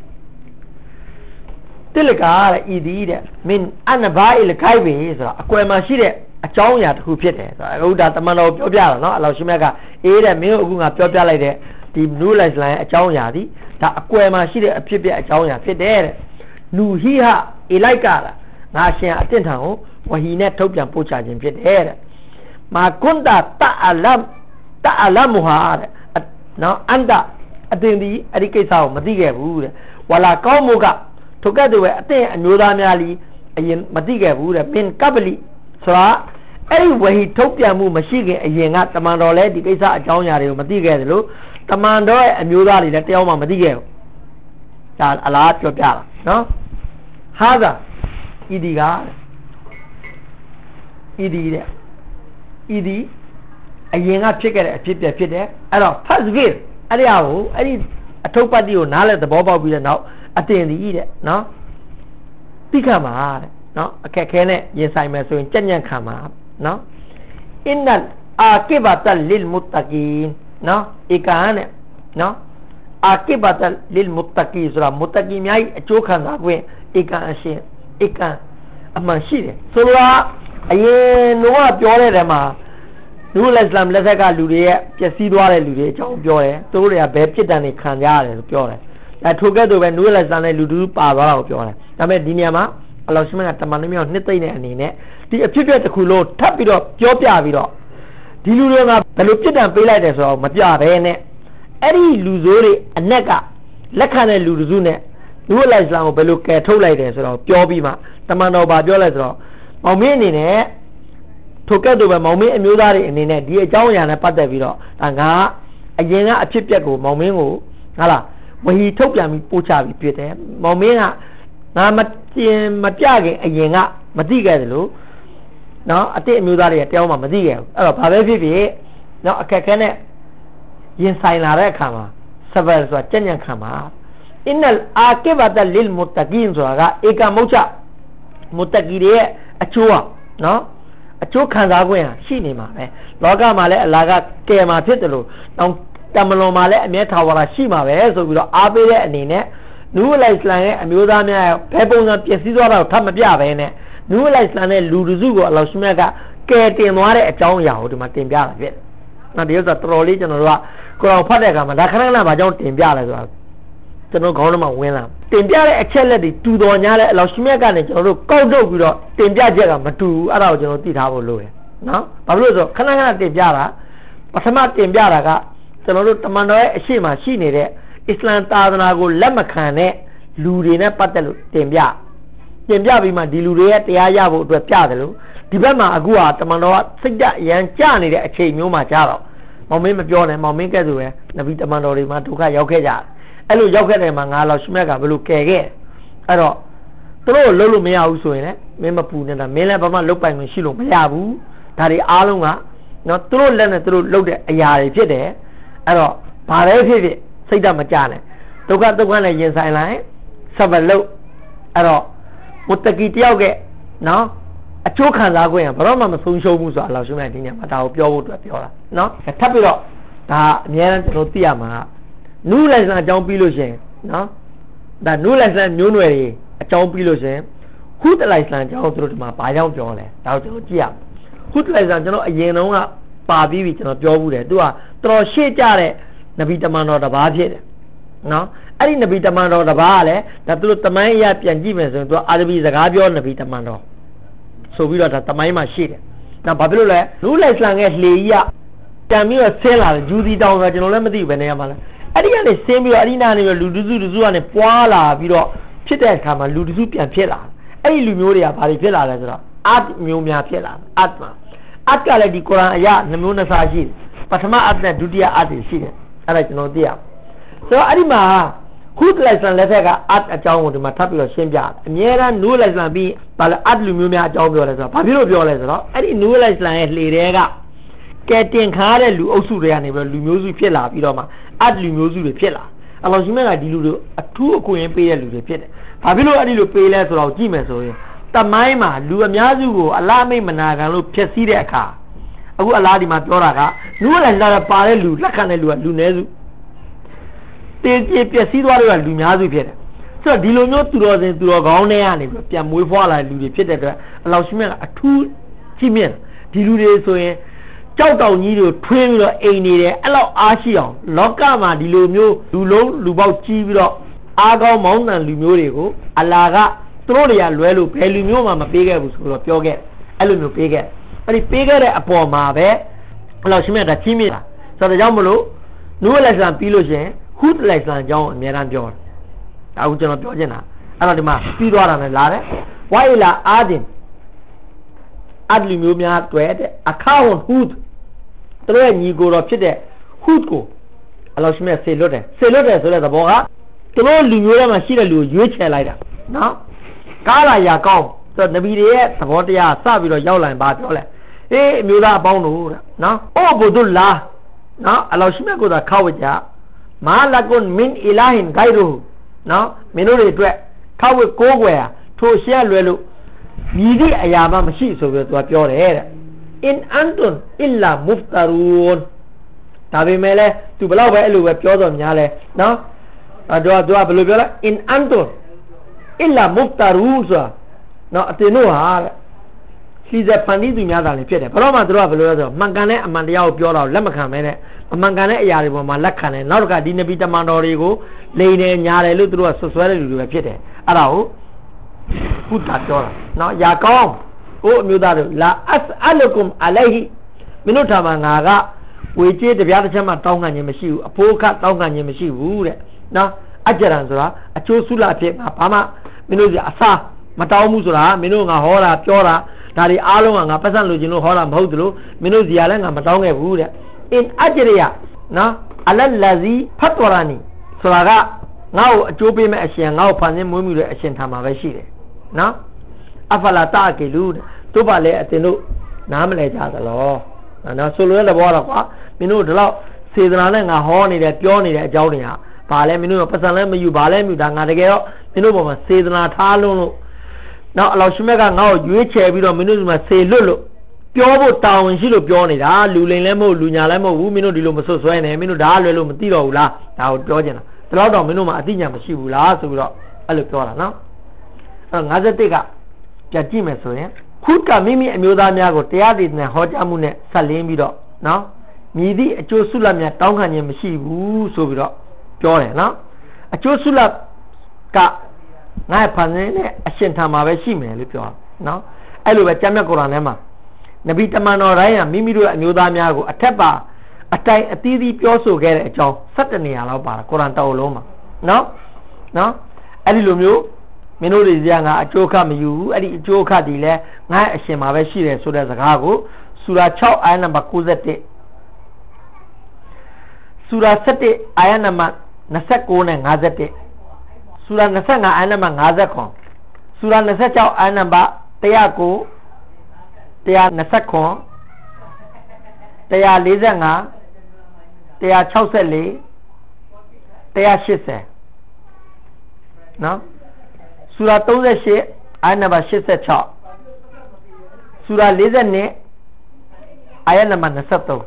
တိလကာတဲ့ဤဒီတဲ့မင်အနဘာအီလခိုင်ဘီဆိုတာအကွယ်မှာရှိတဲ့အကြောင်းအရာတစ်ခုဖြစ်တယ်ဆိုတာအခုဒါတမန်တော်ပြောပြတာနော်အလ္လာဟ်ရှုမြတ်ကအေးတဲ့မင်းတို့အခုငါပြောပြလိုက်တဲ့ဒီနူးလိုက်စလန်ရဲ့အကြောင်းအရာဒီဒါအကွယ်မှာရှိတဲ့အဖြစ်ပြအကြောင်းအရာဖြစ်တယ်တဲ့နူဟီဟာအီလိုက်ကလာငါရှင်အတင့်ထံကိုဝဟီနဲ့ထုတ်ပြန်ပို့ချခြင်းဖြစ်တယ်တဲ့မာကွန်တာတအလမူဟာတဲ့နော်အန်တာအတင်ဒီအဲ့ဒီကိစ္စကိုမသိခဲ့ဘူးတဲ့ဝလာကောင်းမှုကထိုကဲ့သို့ပဲအတင်အမျိုးသားများလီအရင်မသိခဲ့ဘူးတဲ့ပင်ကပလီဆိုတာအဲ့ဒီဝဟီထုတ်ပြန်မှုမရှိခင်အရင်ကတမန်တော်လည်းဒီကိစ္စအကြောင်းအရာတွေကိုမသိခဲ့သလိုတမန်တော်ရဲ့အမျိုးသားတွေလည်းတယောက်မှမသိခဲ့ဘူးဒါအလားပြောပြတာနော်ဟာသာဤဒီကဤဒီတဲ့အရင်ကဖြစ်ခဲ့တဲ့အဖြစ်ပြဖြစ်တယ်အဲ့တော့ first will အဲ့ဒီဟာကိုအဲ့ဒီအထုပ်ပတ်တိကိုနားလဲသဘောပေါက်ပြီးတဲ့နောက်အတင်ဒီတဲ့နော်သိခံပါတဲ့နော်အခက်ခဲနဲ့ရင်ဆိုင်မယ်ဆိုရင်ကြက်ညံ့ခံပါနော်အင်နလ်အာကိဘတလ်မုတ္တကီန်နော်ဧကန်နဲ့နော်အာကိဘတလ်မုတ္တကီဆိုတာမုတ္တကီများကြီးအကျိုးခံစားခွင့်ဧကန်အရှင်ဧကန်အမှန်ရှိတယ်ဆိုတော့အရင်တော့ပြောတဲ့ထဲမှာနူးလက်စလမ်လက်ထက်ကလူတွေရဲ့ပျက်စီးသွားတဲ့လူတွေအကြောင်းပြောတယ်သူတို့တွေကဘယ်ပြစ်ဒဏ်တွေခံကြရတယ်လို့ပြောတယ်အဲထိုကဲ့သို့ပဲနူးလက်စလမ်နဲ့လူတူပါသွားတာကိုပြောတယ်ဒါပေမဲ့ဒီနေရာမှာအလ္လာဟ်ရှမကတမန်တော်မျိုးနှစ်သိမ့်တဲ့အနေနဲ့ဒီအဖြစ်အပျက်တစ်ခုလုံးထပ်ပြီးတော့ပြောပြပြီးတော့ဒီလူတွေကဘယ်လိုပြစ်ဒဏ်ပေးလိုက်တယ်ဆိုတော့မပြဘဲနဲ့အဲ့ဒီလူဆိုးတွေအနက်ကလက်ခံတဲ့လူစုနဲ့နူးလက်စလမ်ကိုဘယ်လိုကယ်ထုတ်လိုက်တယ်ဆိုတော့ပြောပြီးမှတမန်တော်ဘာပြောလဲဆိုတော့မောင်မင်းအနေနဲ့ထိုကဲ့သို့ပဲမောင်မင်းအမျိုးသားတွေအနေနဲ့ဒီအကြောင်းအရာနဲ့ပတ်သက်ပြီးတော့ငါအရင်ကအဖြစ်ပြက်ကိုမောင်မင်းကိုဟာလားဝဟီထုတ်ပြန်ပြီးပို့ချပြီးဖြစ်တယ်မောင်မင်းကငါမပြခင်အရင်ကမသိခဲ့တယ်လို့နော်အတိတ်အမျိုးသားတွေကတယောက်မှမသိခဲ့ဘူးအဲ့တော့ဘာပဲဖြစ်ဖြစ်နော်အခက်ခဲနဲ့ရင်ဆိုင်လာတဲ့အခါမှာဆဗယ်ဆိုတာကြက်ညံ့ခံမှာအင်နလ်အာကိဘတလ်မုတ္တကီန်ဆိုတာကဧကမုတ်ချမုတ္တကီတွေရဲ့အကျိုးอ่ะနော်အကျိုးခံစား권ရှိနေမှာပဲလောကမှာလည်းအလာကကယ်မှာဖြစ်တယ်လို့တောင်တမလွန်မှာလည်းအမြဲထာဝရရှိမှာပဲဆိုပြီးတော့အားပေးတဲ့အနေနဲ့နူးလိုက်စလန်ရဲ့အမျိုးသားများဘယ်ပုံစံပျက်စီးသွားတာကိုထပ်မပြဘဲနဲ့နူးလိုက်စလန်ရဲ့လူတစုကိုအလ္လာဟ်ရှမြတ်ကကယ်တင်သွားတဲ့အကြောင်းအရာကိုဒီမှာတင်ပြတာဖြစ်တယ်။နော်ဒီဥစ္စာတော်တော်လေးကျွန်တော်တို့ကကိုယ်တော်ဖတ်တဲ့အခါမှာဒါခဏခဏဘာကြောင့်တင်ပြလဲဆိုတာကျွန်တော်ခေါင်းထဲမှာဝင်လာတင်ပြတဲ့အချက်လက်တွေတူတော်ညာလဲအလ္လာဟ်ရှမြတ်ကနေကျွန်တော်တို့ကောက်ထုတ်ပြီးတော့တင်ပြချက်ကမတူဘူးအဲ့ဒါကိုကျွန်တော်သိထားဖို့လိုတယ်နော်ဘာလို့လဲဆိုတော့ခဏခဏတင်ပြတာပထမတင်ပြတာကကျွန်တော်တို့တမန်တော်ရဲ့အရှိမရှိနေတဲ့အစ္စလမ်သာသနာကိုလက်မခံတဲ့လူတွေနဲ့ပတ်သက်လို့တင်ပြပြီးမှဒီလူတွေရဲ့တရားရဖို့အတွက်ပြတယ်လို့ဒီဘက်မှာအခုဟာတမန်တော်ကစိတ်ဓာတ်အရန်ကျနေတဲ့အချိန်မျိုးမှာကြာတော့မောင်မင်းမပြောနဲ့မောင်မင်းကဲဆိုပဲနဗီတမန်တော်တွေမှာဒုက္ခရောက်ခဲ့ကြအဲ့လိုရောက်ခဲ့တယ်မှာငါလောက်ရှမြတ်ကဘယ်လိုကယ်ခဲ့အဲ့တော့သူတို့လှုပ်လို့မရဘူးဆိုရင်လည်းမင်းမပူနေတာမင်းလည်းဘာမှလုတ်ပိုင်ခွင့်ရှိလို့မရဘူးဒါတွေအားလုံးကနော်သူတို့လက်နဲ့သူတို့လှုပ်တဲ့အရာတွေဖြစ်တယ်အဲ့တော့ဘာလဲဖြစ်ဖြစ်စိတ်ဓာတ်မကြနဲ့ဒုက္ခနဲ့ရင်ဆိုင်လိုက်ဆဘလုတ်အဲ့တော့မတကီတယောက်ကနော်အချိုးခံစားခွင့်ကဘယ်တော့မှမဆုံးရှုံးဘူးဆိုတာအလောရှုံးလိုက်ဒီညမှာဒါကိုပြောဖို့အတွက်ပြောတာနော်ထပ်ပြီးတော့ဒါအများအားကျွန်တော်သိရမှာနူးလိုက်စံအကြောင်းပြီးလို့ရှင်နော်ဒါနူးလိုက်စံမျိုးနွယ်တွေအကြောင်းပြီးလို့ရှင်ခုတလိုက်စံအကြောင်းတို့ဒီမှာဘာကြောင့်ပြောလဲဒါကိုကျွန်တော်ကြည့်ရခုတလိုက်စံကျွန်တော်အရင်တုန်းကပါပြီးပြီကျွန်တော်ပြောဘူးတယ်သူကတော်တော်ရှေ့ကြတဲ့နဗီတမန်တော်တစ်ပါးဖြစ်တယ်နော်အဲ့ဒီနဗီတမန်တော်တစ်ပါးကလည်းဒါသူတို့တမိုင်းအရပြန်ကြည့်မယ်ဆိုရင်သူကအာရဗီစကားပြောနဗီတမန်တော်ဆိုပြီးတော့ဒါတမိုင်းမှာရှိတယ်ဒါဘာဖြစ်လို့လဲနူးလိုက်စံရဲ့လှေကြီးကတန်ပြီးတော့ဆင်းလာတယ်ဂျူစီတောင်ဆိုကျွန်တော်လည်းမသိဘူးဘယ်နေရာမှာလဲအဲ့ဒီကနေဆင်းပြီးတော့အဲ့ဒီနာနေပြီးလူတစုကနေပွားလာပြီးတော့ဖြစ်တဲ့အခါမှာလူတစုပြန်ဖြစ်လာအဲ့ဒီလူမျိုးတွေကဘာတွေဖြစ်လာလဲဆိုတော့အတ်မျိုးများဖြစ်လာအတ်မှာအတ်ကလည်းဒီကုရ်အာန်အရာနှမျိုးနှစ်စားရှိတယ်ပထမအတ်နဲ့ဒုတိယအတ်တွေရှိတယ်အဲ့ဒါကျွန်တော်သိရဆိုတော့အဲ့ဒီမှာခုတလိုက်စံလက်ထက်ကအတ်အကြောင်းကိုဒီမှာထပ်ပြီးတော့ရှင်းပြတယ်အများအားနူးလိုက်စံပြီးဘာလဲအတ်လူမျိုးများအကြောင်းပြောလဲဆိုတော့ဘာဖြစ်လို့ပြောလဲဆိုတော့အဲ့ဒီနူးလိုက်စံရဲ့လှေတွေကကဲတင်ခါတဲ့လူအုပ်စုတွေကနေပြီးတော့လူမျိုးစုဖြစ်လာပြီးတော့မှအတ်လူမျိုးစုတွေဖြစ်လာအလောရှိမြတ်ကဒီလူတွေအထူးအခွင့်အရေးပေးတဲ့လူတွေဖြစ်တယ်ဘာဖြစ်လို့အဲ့ဒီလိုပေးလဲဆိုတော့ကြည့်မယ်ဆိုရင်တမိုင်းမှာလူအများစုကိုအလားမိတ်မနာခံလို့ဖျက်ဆီးတဲ့အခါအခုအလားဒီမှာပြောတာကနူးလိုက်လာပါတဲ့လူလက်ခံတဲ့လူကလူနည်းစုတေးပြက်စီးသွားတဲ့လူများစုဖြစ်တယ်ဆိုတော့ဒီလိုမျိုးသူတော်စင်သူတော်ကောင်းတွေကနေပြီးပြန်မွေးဖွားလာတဲ့လူတွေဖြစ်တဲ့အတွက်အလောရှိမြတ်ကအထူးကြီးမြင့်ဒီလူတွေဆိုရင်ကြောက်တောင်ကြီးတို့ထွင်းပြီးတော့အိမ်နေတယ်အဲ့လောက်အားရှိအောင်လောကမှာဒီလိုမျိုးလူလုံးလူပေါက်ကြီးပြီးတော့အားကောင်းမောင်းတန်လူမျိုးတွေကိုအလာကသူတို့တွေကလွဲလို့ဘယ်လူမျိုးမှမပေးခဲ့ဘူးဆိုတော့ပြောခဲ့အဲ့လိုမျိုးပေးခဲ့အဲ့ဒီပေးခဲ့တဲ့အပေါ်မှာပဲအလောရှိမြတ်ကကြီးမြင့်တာဆိုတော့ဒါကြောင့်မလို့နူးလိုက်စံပြီးလို့ရှင်ခုတလိုက်စံအကြောင်းအများအားပြောတယ်ဒါကိုကျွန်တော်ပြောချင်တာအဲ့တော့ဒီမှာပြီးသွားတာနဲ့လာတယ်ဝိုင်လာအာဒင်အတ်လူမျိုးများတွေ့တဲ့အခါဝန်ဟူဒ်သူတို့ရဲ့ညီကိုတော်ဖြစ်တဲ့ဟူဒ်ကိုအလောရှိမြတ်ဆေလွတ်တယ်ဆိုတဲ့သဘောကသူတို့လူမျိုးထဲမှာရှိတဲ့လူကိုရွေးချယ်လိုက်တာနော်ကားလာရာကောင်းဆိုတော့နဗီတွေရဲ့သဘောတရားစပြီးတော့ရောက်လာရင်ဘာပြောလဲအေးအမျိုးသားအပေါင်းတို့တဲ့နော်အိုဘုဒ္ဓလာနော်အလောရှိမြတ်ကိုသာခောက်ဝကြမာလကွန်မင်အီလာဟင်ဂိုင်ရူနော်မင်းတို့တွေအတွက်ခောက်ဝကိုးကွယ်ဟာထိုရှက်လွယ်လို့မြည်သည့်အရာမှမရှိဆိုပြီးတော့သူကပြောတယ်တဲ့အင်အန်တွန်အီလာမုဖ်တာရူန်ဒါပေမဲ့လဲသူဘလောက်ပဲအဲ့လိုပဲပြောတော့များလဲနော်သူကဘယ်လိုပြောလဲအင်အန်တွန်အီလာမုဖ်တာရူဆိုတာနော်အတင်တို့ဟာတဲ့စီဇဖန်တီးသူများတာလည်းဖြစ်တယ်ဘယ်တော့မှသူတို့ကဘယ်လိုလဲဆိုတော့မှန်ကန်တဲ့အမှန်တရားကိုပြောတော့လက်မခံမဲနဲ့အမှန်ကန်တဲ့အရာတွေပေါ်မှာလက်ခံတယ်နောက်တစ်ခါဒီနဗီတမန်တော်တွေကိုလိန်တယ်ညာတယ်လို့သူတို့ကဆွဆွဲတဲ့လူတွေပဲဖြစ်တယ်အဲ့ဒါကိုဘုရားပြောတာနော်ယာကောင်းကိုအမျိုးသားတို့လာအတ်အလကုမ်အလိုင်ဟီမင်းတို့ထာမှာငါကဝေကျေးတပြားတစ်ချက်မှတောင်းခံခြင်းမရှိဘူးအဖိုးခတောင်းခံခြင်းမရှိဘူးတဲ့နော်အကြရန်ဆိုတာအကျိုးဆုလဖြစ်ငါဘာမှမင်းတို့အစားမတောင်းဘူးဆိုတာမင်းတို့ငါဟောတာပြောတာဒါတွေအားလုံးကငါပတ်စံလို့ခြင်းလို့ဟောတာမဟုတ်သလိုမင်းတို့ဇီယာလည်းငါမတောင်းခဲ့ဘူးတဲ့အင်အကြရယနော်အလလာဇီဖတ်တော်ရာနီဆိုတာကငါ့ကိုအကျိုးပေးမဲ့အရှင်ငါ့ကိုဖန်ဆင်းမွေးမြူတဲ့အရှင်ထာမှာပဲရှိတယ်နော်အဖလာတာကေလူတို့ပါလေအတင်တို့နားမလဲကြသလားနော်ဆိုလိုတဲ့ဘောတော့ကွာမင်းတို့ဒီလောက်စေတနာနဲ့ငါဟောနေတယ်ပြောနေတဲ့အကြောင်းတွေကဘာလဲမင်းတို့ပတ်စံလည်းမယူဘာလဲမယူဒါငါတကယ်တော့မင်းတို့ပေါ်မှာစေတနာထားလုံးလို့နောက်အလောရှိမြတ်ကငါ့ကိုရွေးချယ်ပြီးတော့မင်းတို့ဒီမှာစေလွတ်လို့ပြောဖို့တာဝန်ရှိလို့ပြောနေတာလူလိန်လည်းမဟုတ်လူညာလည်းမဟုတ်ဘူးမင်းတို့ဒီလိုမဆွဆွဲနဲ့မင်းတို့ဒါလွယ်လို့မသိတော့ဘူးလားဒါကိုပြောချင်တာဒီလောက်တော့မင်းတို့မှာအသိဉာဏ်မရှိဘူးလားဆိုပြီးတော့အဲ့လိုပြောတာနော်အဲ့51ကပြန်ကြည့်မယ်ဆိုရင်ခုကမိမိအမျိုးသားများကိုတရားဒေသနာဟောကြားမှုနဲ့ဆက်လင်းပြီးတော့နော်မြည်သည့်အကျိုးဆုလတ်များတောင်းခံခြင်းမရှိဘူးဆိုပြီးတော့ပြောတယ်နော်အကျိုးဆုလတ်ကငါ့ဖန်ဆင်းတဲ့အရှင်ထာမှာပဲရှိမယ်လို့ပြောတာနော်အဲ့လိုပဲကျမ်းမြတ်ကုရ်အာန်ထဲမှာနဗီတမန်တော်တိုင်းကမိမိတို့ရဲ့အမျိုးသားများကိုအထက်ပါအတိုင်အသီးသီးပြောဆိုခဲ့တဲ့အကြောင်း17နေရာလောက်ပါတာကုရ်အာန်တစ်အုပ်လုံးမှာနော်အဲ့ဒီလိုမျိုးမင်းတို့တွေကြငါအကျိုးခမယူဘူးအဲ့ဒီအကျိုးခဒီလဲငါ့အရှင်မှာပဲရှိတယ်ဆိုတဲ့စကားကိုဆူရာ6အာယတ်နံပါတ်91 Surah 7 ayat nama 29 နဲ့51 Surah 25 ayat nama 50 Surah 26 ayat nama 109 129 145 164 180 နော် Surah 38 ayat nama 86 Surah 42 ayat nama 23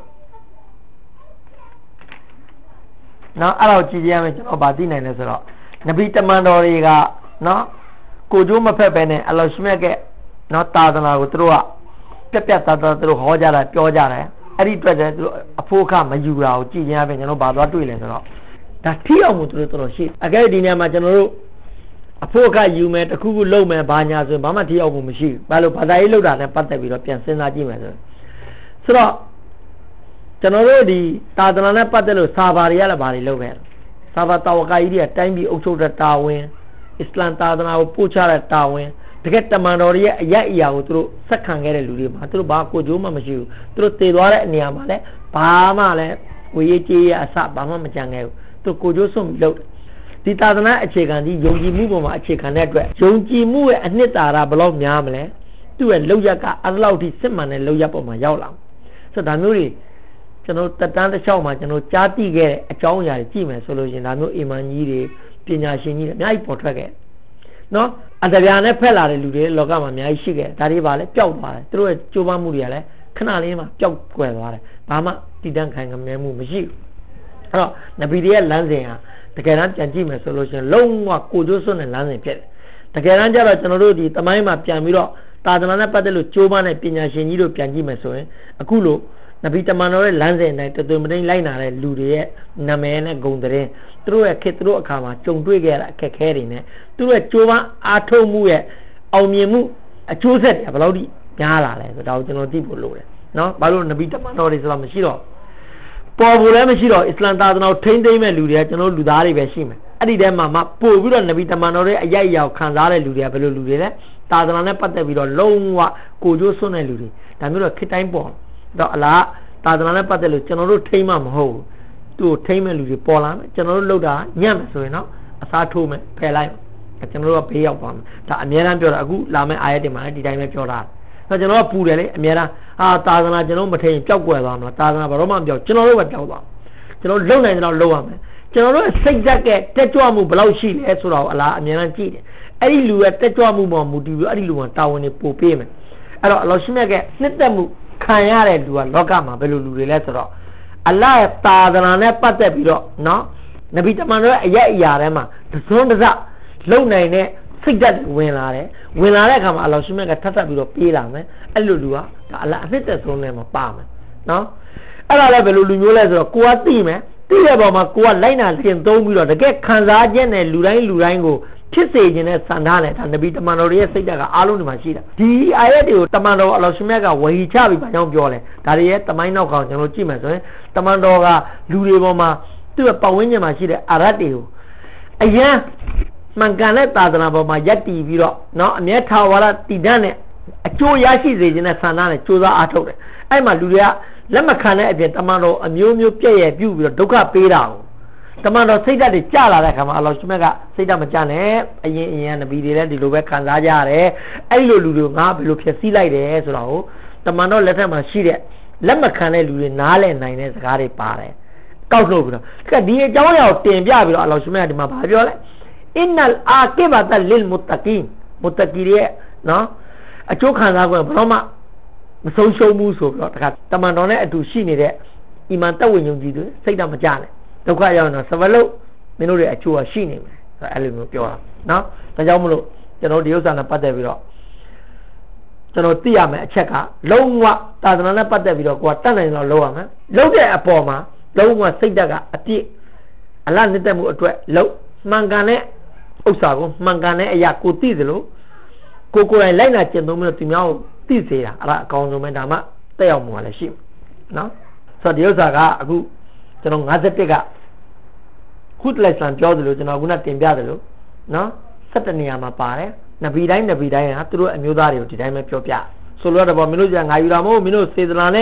နော်အဲ့တော့ကြည့်ကြရမယ်ကျွန်တော်ဗာသိနိုင်လဲဆိုတော့နဗီတမန်တော်တွေကနော်ကိုကျိုးမဖက်ပဲနဲ့အလ္လာဟ်ရှမြတ်ကနော်သာသနာကိုသူတို့ကပြတ်သားသားသူတို့ဟောကြတာပြောကြတယ်အဲ့ဒီအတွက်တည်းသူတို့အဖို့ခမယူတာကိုကြည့်ကြရမယ်ကျွန်တော်ဗာသွားတွေ့လဲဆိုတော့ဒါထိအောင်မှုသူတို့တော်တော်ရှိအကဲဒီနေရာမှာကျွန်တော်တို့အဖို့ခယူမယ်တခုခုလုပ်မယ်ဘာညာဆိုရင်ဘာမှထိအောင်မှုမရှိဘူးဘာလို့ဘာသာရေးလုပ်တာနဲ့ပတ်သက်ပြီးတော့ပြန်စဉ်းစားကြည့်မယ်ဆိုတော့ကျွန်တော်တို့ဒီသာသနာနဲ့ပတ်သက်လို့စာဘာတွေကလည်းဘာတွေလုပ်ခဲ့စာဘာတာဝကကြီးတွေကတိုင်းပြည်အုပ်ချုပ်တဲ့တာဝန်အစ္စလာမ်သာသနာကိုပို့ချတဲ့တာဝန်တကယ်တမန်တော်တွေရဲ့အယက်အရာကိုသူတို့စက်ခံခဲ့တဲ့လူတွေမှာသူတို့ဘာကိုကြိုးမှမရှိဘူးသူတို့တည်သွားတဲ့နေရာမှာလည်းဘာမှလည်းဝေးကြေးရအစဘာမှမကြံခဲ့ဘူးသူကိုကြိုးစွန့်ပြီးလုပ်တယ်ဒီသာသနာအခြေခံဒီယုံကြည်မှုပေါ်မှာအခြေခံတဲ့အတွက်ယုံကြည်မှုရဲ့အနှစ်သာရဘယ်လောက်များမလဲသူ့ရဲ့လောက်ရကအအဲ့လောက်ထိစစ်မှန်တဲ့လောက်ရပေါ်မှာရောက်လာဆိုတော့ဒါမျိုးတွေကျွန်တော်တက်တန်းတစ်လျှောက်မှာကျွန်တော်ကြားသိခဲ့တဲ့အကြောင်းအရာတွေကြည့်မယ်ဆိုလို့ရှိရင်ဒါမျိုးအီမန်ကြီးတွေပညာရှင်ကြီးတွေအများကြီးပေါ်ထွက်ခဲ့နော်အတရားနဲ့ဖက်လာတဲ့လူတွေလောကမှာအများကြီးရှိခဲ့ဒါတွေပါလဲပျောက်သွားတယ်သူတို့ရဲ့ကြိုးပမ်းမှုတွေကလည်းခဏလေးမှာပျောက်ကွယ်သွားတယ်ဘာမှတည်တံ့ခိုင်ခမဲမှုမရှိဘူးအဲ့တော့နဗီတွေရဲ့လမ်းစဉ်ဟာတကယ်တမ်းပြန်ကြည့်မယ်ဆိုလို့ရှိရင်လုံးဝကိုကျိုးစွန်းတဲ့လမ်းစဉ်ဖြစ်တယ်တကယ်တမ်းကျတော့ကျွန်တော်တို့ဒီတမိုင်းမှာပြန်ပြီးတော့သာသနာနဲ့ပတ်သက်လို့ကြိုးပမ်းတဲ့ပညာရှင်ကြီးတို့ပြန်ကြည့်မယ်ဆိုရင်အခုလို့နဗီတမန်တော်ရဲ့လမ်းစဉ်အတိုင်းတသွင်မတိန်လိုက်နာတဲ့လူတွေရဲ့နာမည်နဲ့ဂုဏ်သတင်းသူတို့ရဲ့ခေတ်သူတို့အခါမှာကြုံတွေ့ခဲ့ရတဲ့အခက်အခဲတွေနဲ့သူတို့ရဲ့ကြိုးပမ်းအားထုတ်မှုရဲ့အောင်မြင်မှုအကျိုးဆက်တွေဘယ်လောက်ထိများလာလဲဆိုတော့ကျွန်တော်သိဖို့လိုတယ်နော်ဘာလို့နဗီတမန်တော်တွေဆိုတော့မရှိတော့ပေါ်ဖို့လည်းမရှိတော့အစ္စလာမ်သာသနာကိုထိမ့်သိမ့်မဲ့လူတွေကကျွန်တော်လူသားတွေပဲရှိမယ်အဲ့ဒီထဲမှာမှပို့ပြီးတော့နဗီတမန်တော်တွေအရိုက်အရာကိုခံစားတဲ့လူတွေကဘယ်လိုလူတွေလဲသာသနာနဲ့ပတ်သက်ပြီးတော့လုံးဝကိုကျိုးစွန့်တဲ့လူတွေဒါမျိုးတော့ခေတ်တိုင်းပေါ်တော့အလားသာသနာနဲ့ပတ်သက်လို့ကျွန်တော်တို့ထိမ့်မှမဟုတ်ဘူးသူ့ကိုထိမ့်မဲ့လူတွေပေါ်လာမယ်ကျွန်တော်တို့လောက်တာညံ့မယ်ဆိုရင်တော့အစားထိုးမယ်ဖယ်လိုက်ကျွန်တော်တို့ကဘေးရောက်သွားမယ်ဒါအများအားပြောတာအခုလာမယ့်အာယတ်တွေမှာဒီတိုင်းပဲပြောတာဆိုတော့ကျွန်တော်ကပူတယ်လေအများအားသာသနာကျွန်တော်မထိန်ပျောက်ကွယ်သွားမှာသာသနာဘာလို့မှမပျောက်ကျွန်တော်တို့ပဲပျောက်သွားကျွန်တော်လုံနိုင်တဲ့လောက်လုံရမယ်ကျွန်တော်တို့စိတ်ဓာတ်ကတက်ကြွမှုဘယ်လောက်ရှိလဲဆိုတော့အလားအများအားကြည့်တယ်အဲ့ဒီလူရဲ့တက်ကြွမှုပေါ်မူတည်ပြီးအဲ့ဒီလူကတာဝန်တွေပို့ပေးမယ်အဲ့တော့အလ္လာဟ်ရှိမြတ်ကနှစ်သက်မှုခံရတဲ့လူကလောကမှာဘယ်လိုလူတွေလဲဆိုတော့အလ္လာဟ်ရဲ့သာသနာနဲ့ပတ်သက်ပြီးတော့နော်နဗီတမန်တော်ရဲ့အရက်အရာထဲမှာတစွန်းတစလုံနိုင်တဲ့စိတ်ဓာတ်ဝင်လာတယ်ဝင်လာတဲ့အခါမှာအလ္လာဟ်ရှိမြတ်ကထပ်ထပ်ပြီးတော့ပေးလာမယ်အဲ့လိုလူကဒါအလ္လာဟ်အနှစ်သက်ဆုံးထဲမှာပါမယ်နော်အဲ့ဒါလည်းဘယ်လိုလူမျိုးလဲဆိုတော့ကိုကသိမယ်သိတဲ့ပုံမှာကိုကလိုက်နာသင်သုံးပြီးတော့တကယ်ခံစားချက်နဲ့လူတိုင်းကိုဖြစ်စေခြင်းနဲ့စံထားတယ်ဒါနဗီတမန်တော်ရဲ့စိတ်ဓာတ်ကအားလုံးဒီမှာရှိတာဒီအာယတ်တွေကိုတမန်တော်အလ္လာဟ်ရှမြတ်ကဝဟီချပြီးဘာကြောင့်ပြောလဲဒါတွေရဲ့တမိုင်းနောက်ကောင်ကျွန်တော်ကြည့်မယ်ဆိုရင်တမန်တော်ကလူတွေပေါ်မှာသူ့ရဲ့ပတ်ဝန်းကျင်မှာရှိတဲ့အရတ်တွေကိုအယံမှန်ကန်တဲ့သာသနာပေါ်မှာယက်တည်ပြီးတော့เนาะအမြဲထာဝရတည်တတ်တဲ့အကျိုးရရှိစေခြင်းနဲ့ဆန္ဒနဲ့ကြိုးစားအားထုတ်တယ်အဲ့မှာလူတွေကလက်မခံတဲ့အပြင်တမန်တော်အမျိုးမျိုးပြည့်ရပြုတ်ပြီးတော့ဒုက္ခပေးတာကိုတမန်တော်စိတ်ဓာတ်တွေကြလာတဲ့အခါမှာအလ္လာဟ်ရှမြတ်ကစိတ်ဓာတ်မကြနဲ့အရင်နဗီတွေလည်းဒီလိုပဲခံစားကြရတယ်အဲ့လိုလူတွေငါဘယ်လိုဖြစ်စည်းလိုက်တယ်ဆိုတာကိုတမန်တော်လက်ထက်မှာရှိတဲ့လက်မခံတဲ့လူတွေနားလည်နိုင်တဲ့စကားတွေပါတယ်ကောက်လို့ပြီးတော့ဒီအကြောင်းအရာကိုတင်ပြပြီးတော့အလ္လာဟ်ရှမြတ်ကဒီမှာဗာပြောလဲအင်နလ်အာကိဘတ်လလ်မုတ္တကီရဲ့နော်အကျိုးခံစား권ဘယ်တော့မှမဆုံးရှုံးဘူးဆိုပြီးတော့တခါတမန်တော်နဲ့အတူရှိနေတဲ့အီမန်တဝိညုံကြည်သူစိတ်ဓာတ်မကြနဲ့ဒုက္ခရောက်တော့စဝလုတ်မင်းတို့ရဲ့အကျိုးရှိနေမယ်အဲ့လိုမျိုးပြောတာနော်ဒါကြောင့်မလို့ကျွန်တော်ဒီဥစ္စာနဲ့ပတ်သက်ပြီးတော့ကျွန်တော်သိရမယ်အချက်ကလုံးဝသာသနာနဲ့ပတ်သက်ပြီးတော့ကိုကတတ်နိုင်တော့လုပ်ရမယ်လုပ်တဲ့အပေါ်မှာလုံးဝစိတ်ဓာတ်ကအပြည့်အလတ်နှစ်သက်မှုအတွက်လုံးမှန်ကန်တဲ့ဥစ္စာကိုမှန်ကန်တဲ့အရာကိုသိသလိုကိုယ်တိုင်လိုက်နာကျင့်သုံးပြီးတော့သူများကိုသိစေတာအဲ့ဒါအကောင်းဆုံးပဲဒါမှတက်ရောက်မှာလည်းရှိမှာနော်ဆိုတော့ဒီဥစ္စာကအခုကျွန်တော်51ကခုတလိုက်ဆန်ပြောသလိုကျွန်တော်ခုနတင်ပြသလိုနော်17နေရာမှာပါတယ်နဗီတိုင်းဟာသူတို့အမျိုးသားတွေကိုဒီတိုင်းပဲပြောပြဆိုလိုတော့ဗောမင်းတို့ကငါယူတာမဟုတ်မင်းတို့စေတနာနဲ့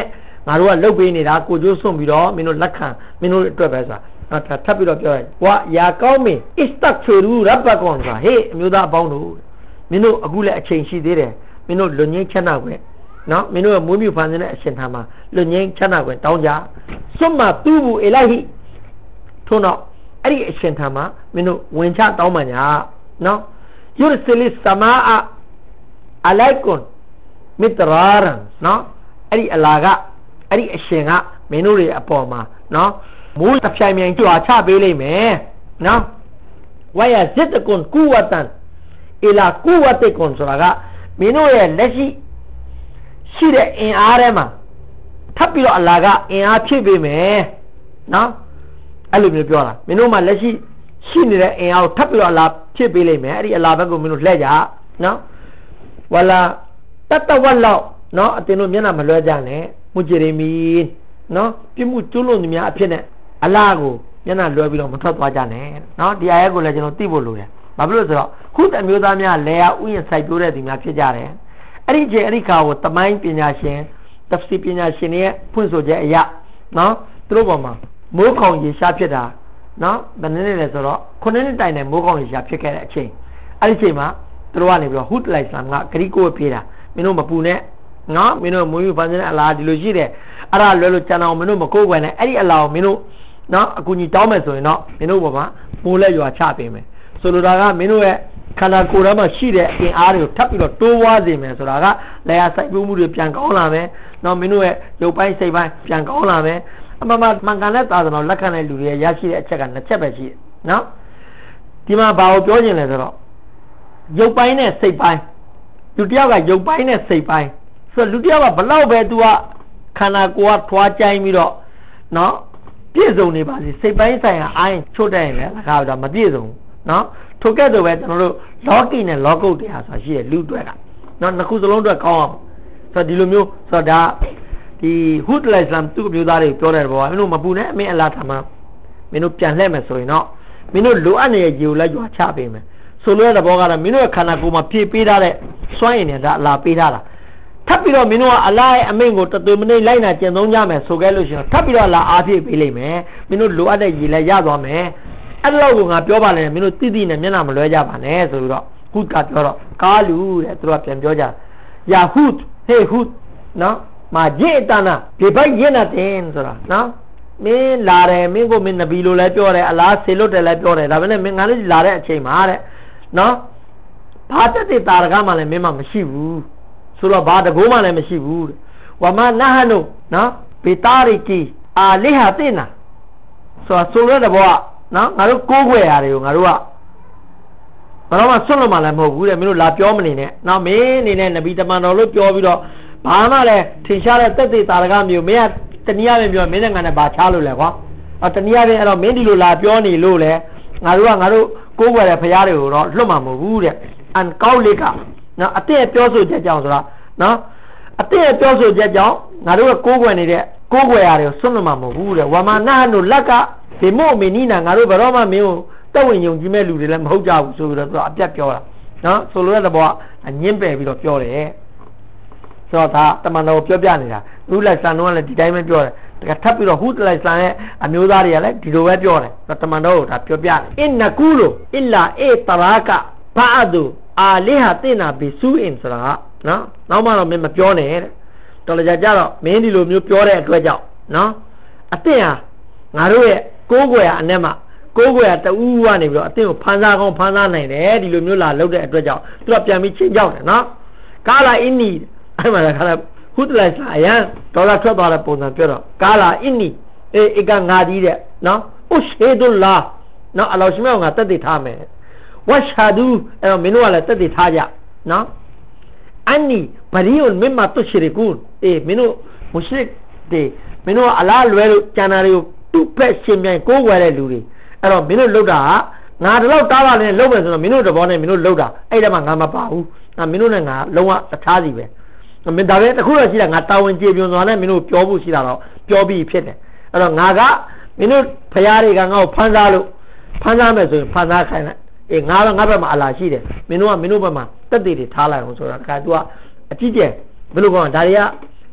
ငါတို့ကလုတ်ပေးနေတာကိုကျိုးစွန့်ပြီးတော့မင်းတို့လက်ခံမင်းတို့အတွက်ပဲဆိုတာထပ်ပြီးတော့ပြောရဲဝါယာကောင်းမင်း istaghfiru rabbakum ဆိုတာဟေးအမျိုးသားအပေါင်းတို့မင်းတို့အခုလည်းအချိန်ရှိသေးတယ်မင်းတို့လွတ်ငင်းချမ်းသာခွင့်နော်မင်းတို့ကမွေးမြူဖန်ဆင်းတဲ့အရှင်ထာမှာလွတ်ငင်းချမ်းသာခွင့်တောင်းကြစွတ်မတူဘူးအလိုက်ဟိထို့နောက်အဲ့ဒီအရှင်ထာမှာမင်းတို့ဝင်ချတောင်းပန်ကြနော်ယူရစလစ်ဆမာအလိုက်ကွန်မစ်တရာရန်နော်အဲ့ဒီအလာကအဲ့ဒီအရှင်ကမင်းတို့တွေအပေါ်မှာနော်မိုးတစ်ဖြိုင်မြိုင်ကြွာချပေးလိမ့်မယ်နော်ဝါယဇစ်တကွန်ကူဝတန်အလာကူဝတေကွန်ဆိုတာကမင်းတို့ရဲ့လက်ရှိတဲ့အင်အားထဲမှာထပ်ပြီးတော့အလာကအင်အားဖြည့်ပေးမယ်နော်အဲ့လိုမျိုးပြောတာမင်းတို့မှလက်ရှိနေတဲ့အင်အားကိုထပ်ပြီးတော့အလာဖြည့်ပေးလိမ့်မယ်အဲ့ဒီအလာဘက်ကိုမင်းတို့လှည့်ကြနော်ဝလာတတဝက်လောက်နော်အတင်တို့မျက်နှာမလွှဲကြနဲ့မူဂျရီမီနော်ပြမှုကျွလွန်သူများအဖြစ်နဲ့အလားကိုမျက်နှာလွှဲပြီးတော့မထွက်သွားကြနဲ့နော်ဒီအရာကိုလည်းကျွန်တော်သိဖို့လိုတယ်ဘာဖြစ်လို့ဆိုတော့ခုတအမျိုးသားများလဲရဥယျာဉ်စိုက်ပျိုးတဲ့သူများဖြစ်ကြတယ်အဲ့ဒီချိန်အဲ့ဒီခါကိုတမိုင်းပညာရှင်တဖစီပညာရှင်တွေရဲ့ဖွင့်ဆိုချက်အရာနော်သူတို့ပေါ်မှာမိုးခေါင်ရေရှားဖြစ်တာနော်ဘယ်နည်းနဲ့လဲဆိုတော့9နှစ်တိုင်နဲ့မိုးခေါင်ရေရှားဖြစ်ခဲ့တဲ့အချိန်အဲ့ဒီချိန်မှာသူတို့ကနေပြီးတော့ဟူဒ်လိုက်ဆမ်ကဂရီကိုပြေးတာမင်းတို့မပူနဲ့နော်မင်းတို့မွေးမြူဖန်ဆင်းတဲ့အလားဒီလိုရှိတယ်အဲ့ဒါလွယ်လို့ကျန်အောင်မင်းတို့မကိုးကွယ်နဲ့အဲ့ဒီအလားကိုမင်းတို့နော်အကူကြီးတောင်းမယ်ဆိုရင်တော့မင်းတို့ပေါ်မှာမိုးလဲရွာချပေးမယ်ဆိုလိုတာကမင်းတို့ရဲ့ခန္ဓာကိုယ်ထဲမှာရှိတဲ့အင်အားတွေကိုထပ်ပြီးတော့တိုးဝါးစေမယ်ဆိုတာကလေယာစိုက်ပျိုးမှုတွေပြန်ကောင်းလာမယ်နော်မင်းတို့ရဲ့ရုပ်ပိုင်းစိတ်ပိုင်းပြန်ကောင်းလာမယ်အမှန်မှန်ကန်တဲ့သာသနာလက်ခံတဲ့လူတွေရရှိတဲ့အချက်က2ချက်ပဲရှိတယ်နော်ဒီမှာဘာကိုပြောချင်လဲဆိုတော့ရုပ်ပိုင်းနဲ့စိတ်ပိုင်းလူတစ်ယောက်ကရုပ်ပိုင်းနဲ့စိတ်ပိုင်းဆိုလူတစ်ယောက်ကဘလောက်ပဲ तू ကခန္ဓာကိုယ်ကထွားကြိုင်းပြီးတော့နော်ပြည့်စုံနေပါစေစိတ်ပိုင်းဆိုင်ရာအိုင်းချို့တဲ့ရင်လည်းတခါတော့မပြည့်စုံနော်ထိုကဲ့သို့ပဲကျွန်တော်တို့လောကီနဲ့လောကုတ်တရားဆိုတာရှိတယ်လူတွေကနော်နှစ်ခုစလုံးအတွက်ကောင်းအောင်ဆိုတော့ဒီလိုမျိုးဆိုတော့ဒါဒီဟူဒ်လိုင်စလမ်သူ့မျိုးသားတွေပြောတယ်ဘောမင်းတို့မပူနဲ့အမင်းအလာထာမှာမင်းတို့ပြန်လှည့်မယ်ဆိုရင်တော့မင်းတို့လိုအပ်နေတဲ့ရေကိုလည်းကြွားချပေးမယ်ဆိုလိုတဲ့ဘောကတော့မင်းတို့ရဲ့ခန္ဓာကိုယ်မှာဖြည့်ပေးထားတဲ့စွမ်းရည်နဲ့ဒါအလာပေးထားတာထပ်ပြီးတော့မင်းတို့ကအလားရဲ့အမိန့်ကိုတသွေမနေလိုက်နာကျင့်သုံးကြမယ်ဆိုခဲ့လို့ရှိရင်ထပ်ပြီးတော့လာအားဖြည့်ပေးလိမ့်မယ်မင်းတို့လိုအပ်တဲ့ရေလည်းရသွားမယ်အဲ့လောက်ကိုငါပြောပါလေမင်းတို့တိတိနဲ့မျက်နှာမလွှဲကြပါနဲ့ဆိုပြီးတော့ဟူဒ်ကပြောတော့ကာလူတဲ့သူတို့ကပြန်ပြောကြယာဟူဒ်ဟေးဟူဒ်နော်မာဂျေတနာဒီဘိုက်ရင်းတဲ့ဆိုတာနော်မင်းလာတယ်မင်းကိုမင်းနဗီလိုလည်းပြောတယ်အလားဆေလွတ်တယ်လည်းပြောတယ်ဒါပေမဲ့မင်းငါလည်းလာတဲ့အချိန်မှာတဲ့နော်ဘာတက်တဲ့တာရကမှလည်းမင်းမမရှိဘူးဆိုတော့ဘာတကိုးမှလည်းမရှိဘူးတဲ့ဝမနာဟနုနော်ဘေတာရီကီအာလိဟာတင်နာဆိုရတဲ့ဘောကနော်ငါတို့ကိုးခွေရတယ်ကိုငါတို့ကဘာလို့မှဆွတ်လို့မှလည်းမဟုတ်ဘူးတဲ့မင်းတို့လာပြောမနေနဲ့နော်မင်းအနေနဲ့နဗီတမန်တော်လို့ပြောပြီးတော့ဘာမှလည်းထင်ရှားတဲ့တက်တဲ့တာရကမျိုးမင်းကတနည်းအားဖြင့်ပြောမင်းနဲ့ငါနဲ့ဘာချလို့လဲကွာတနည်းအားဖြင့်အဲ့တော့မင်းဒီလိုလာပြောနေလို့လေငါတို့ကိုးခွေတဲ့ဖရားတွေကိုတော့လွတ်မှာမဟုတ်ဘူးတဲ့အန်ကောက်လေးကနော်အတဲ့ပြောဆိုချက်ကြောင့်ဆိုတာနော်အတဲ့ပြောဆိုချက်ကြောင့်ငါတို့ကကိုးကွယ်နေတဲ့ကိုးကွယ်ရတယ်ဆွတ်လို့မှမဟုတ်ဘူးတဲ့ဝမာနာနုလက်ကဒီမို့မင်းနီနာငါတို့ဘယ်တော့မှမင်းကိုတက်ဝင်ယုံကြည်မဲ့လူတွေလည်းမဟုတ်ကြဘူးဆိုပြီးတော့သူကအပြတ်ပြောတာနော်ဆိုလိုတဲ့ဘောကညင်းပယ်ပြီးတော့ပြောတယ်ဆိုတော့ဒါတမန်တော်ပြောပြနေတာဟူလိုက်ဆန်တော့လည်းဒီတိုင်းပဲပြောတယ်တကထပ်ပြီးတော့ဟူလိုက်ဆန်ရဲ့အမျိုးသားတွေကလည်းဒီလိုပဲပြောတယ်တမန်တော်ကဒါပြောပြတယ်အင်နကူလိုအစ်လာအေတရာကဘာအဒူအာလိဟာတင်နာဘီဆူအင်ဆိုတာနော်နောက်မှတော့မင်းမပြောနဲ့တဲ့တော်လည်းကြတော့မင်းဒီလိုမျိုးပြောတဲ့အတွက်ကြောင့်နော်အတင်ဟာငါတို့ရဲ့ကိုးကွယ်အနဲ့မှကိုးကွယ်တူးကနေပြီးတော့အတင်ကိုဖန်စားကောင်းဖန်စားနိုင်တယ်ဒီလိုမျိုးလာလုပ်တဲ့အတွက်ကြောင့်သူကပြန်ပြီးချင်းကြောက်တယ်နော်ကာလာအင်းနီအဲ့မှာခါလာဟူဒ်လိုက်စာယန်ဒေါ်လာထွက်သွားတဲ့ပုံစံပြောတော့ကာလာအင်းနီအေကငါဒီတဲ့နော်ဥရှေဒူလာနော်အလောရှိမောငါတက်တည်ထားမယ်ဝါရှာဒူအဲ့တော့မင်းတို့ကလည်းတက်တည်ထားကြနော်အန်နီဘရီယွန်မင်မာတုရှရီကူမင်းတို့မုရှရစ်တွေမင်းတို့ကအလားလွဲလို့ကျန်တာတွေကိုသူ့ဖက်ရှင်ပြန်ကိုးကွယ်တဲ့လူတွေအဲ့တော့မင်းတို့လှုပ်တာငါတော့တားပါလေလှုပ်မယ်ဆိုတော့မင်းတို့တဘောနဲ့မင်းတို့လှုပ်တာအဲ့ဒါမှငါမပါဘူးမင်းတို့နဲ့ငါလုံးဝတခြားစီပဲမင်းဒါပဲတခုတော့ရှိတာငါတာဝန်ကျေပြွန်သွားနဲ့မင်းတို့ပြောဖို့ရှိတာတော့ပြောပြီးဖြစ်တယ်အဲ့တော့ငါကမင်းတို့ဖရားတွေကငါ့ကိုဖမ်းစားလို့ဖမ်းစားမယ်ဆိုရင်ဖမ်းစားခိုင်းလိုက်ငါတော့ငါဘက်မှာအလားရှိတယ်မင်းတို့ကမင်းတို့ဘက်မှာတက်တည်တွေထားလိုက်အောင်ဆိုတော့ဒါက तू ကအကြည့်ကျဘယ်လိုကောဒါတွေက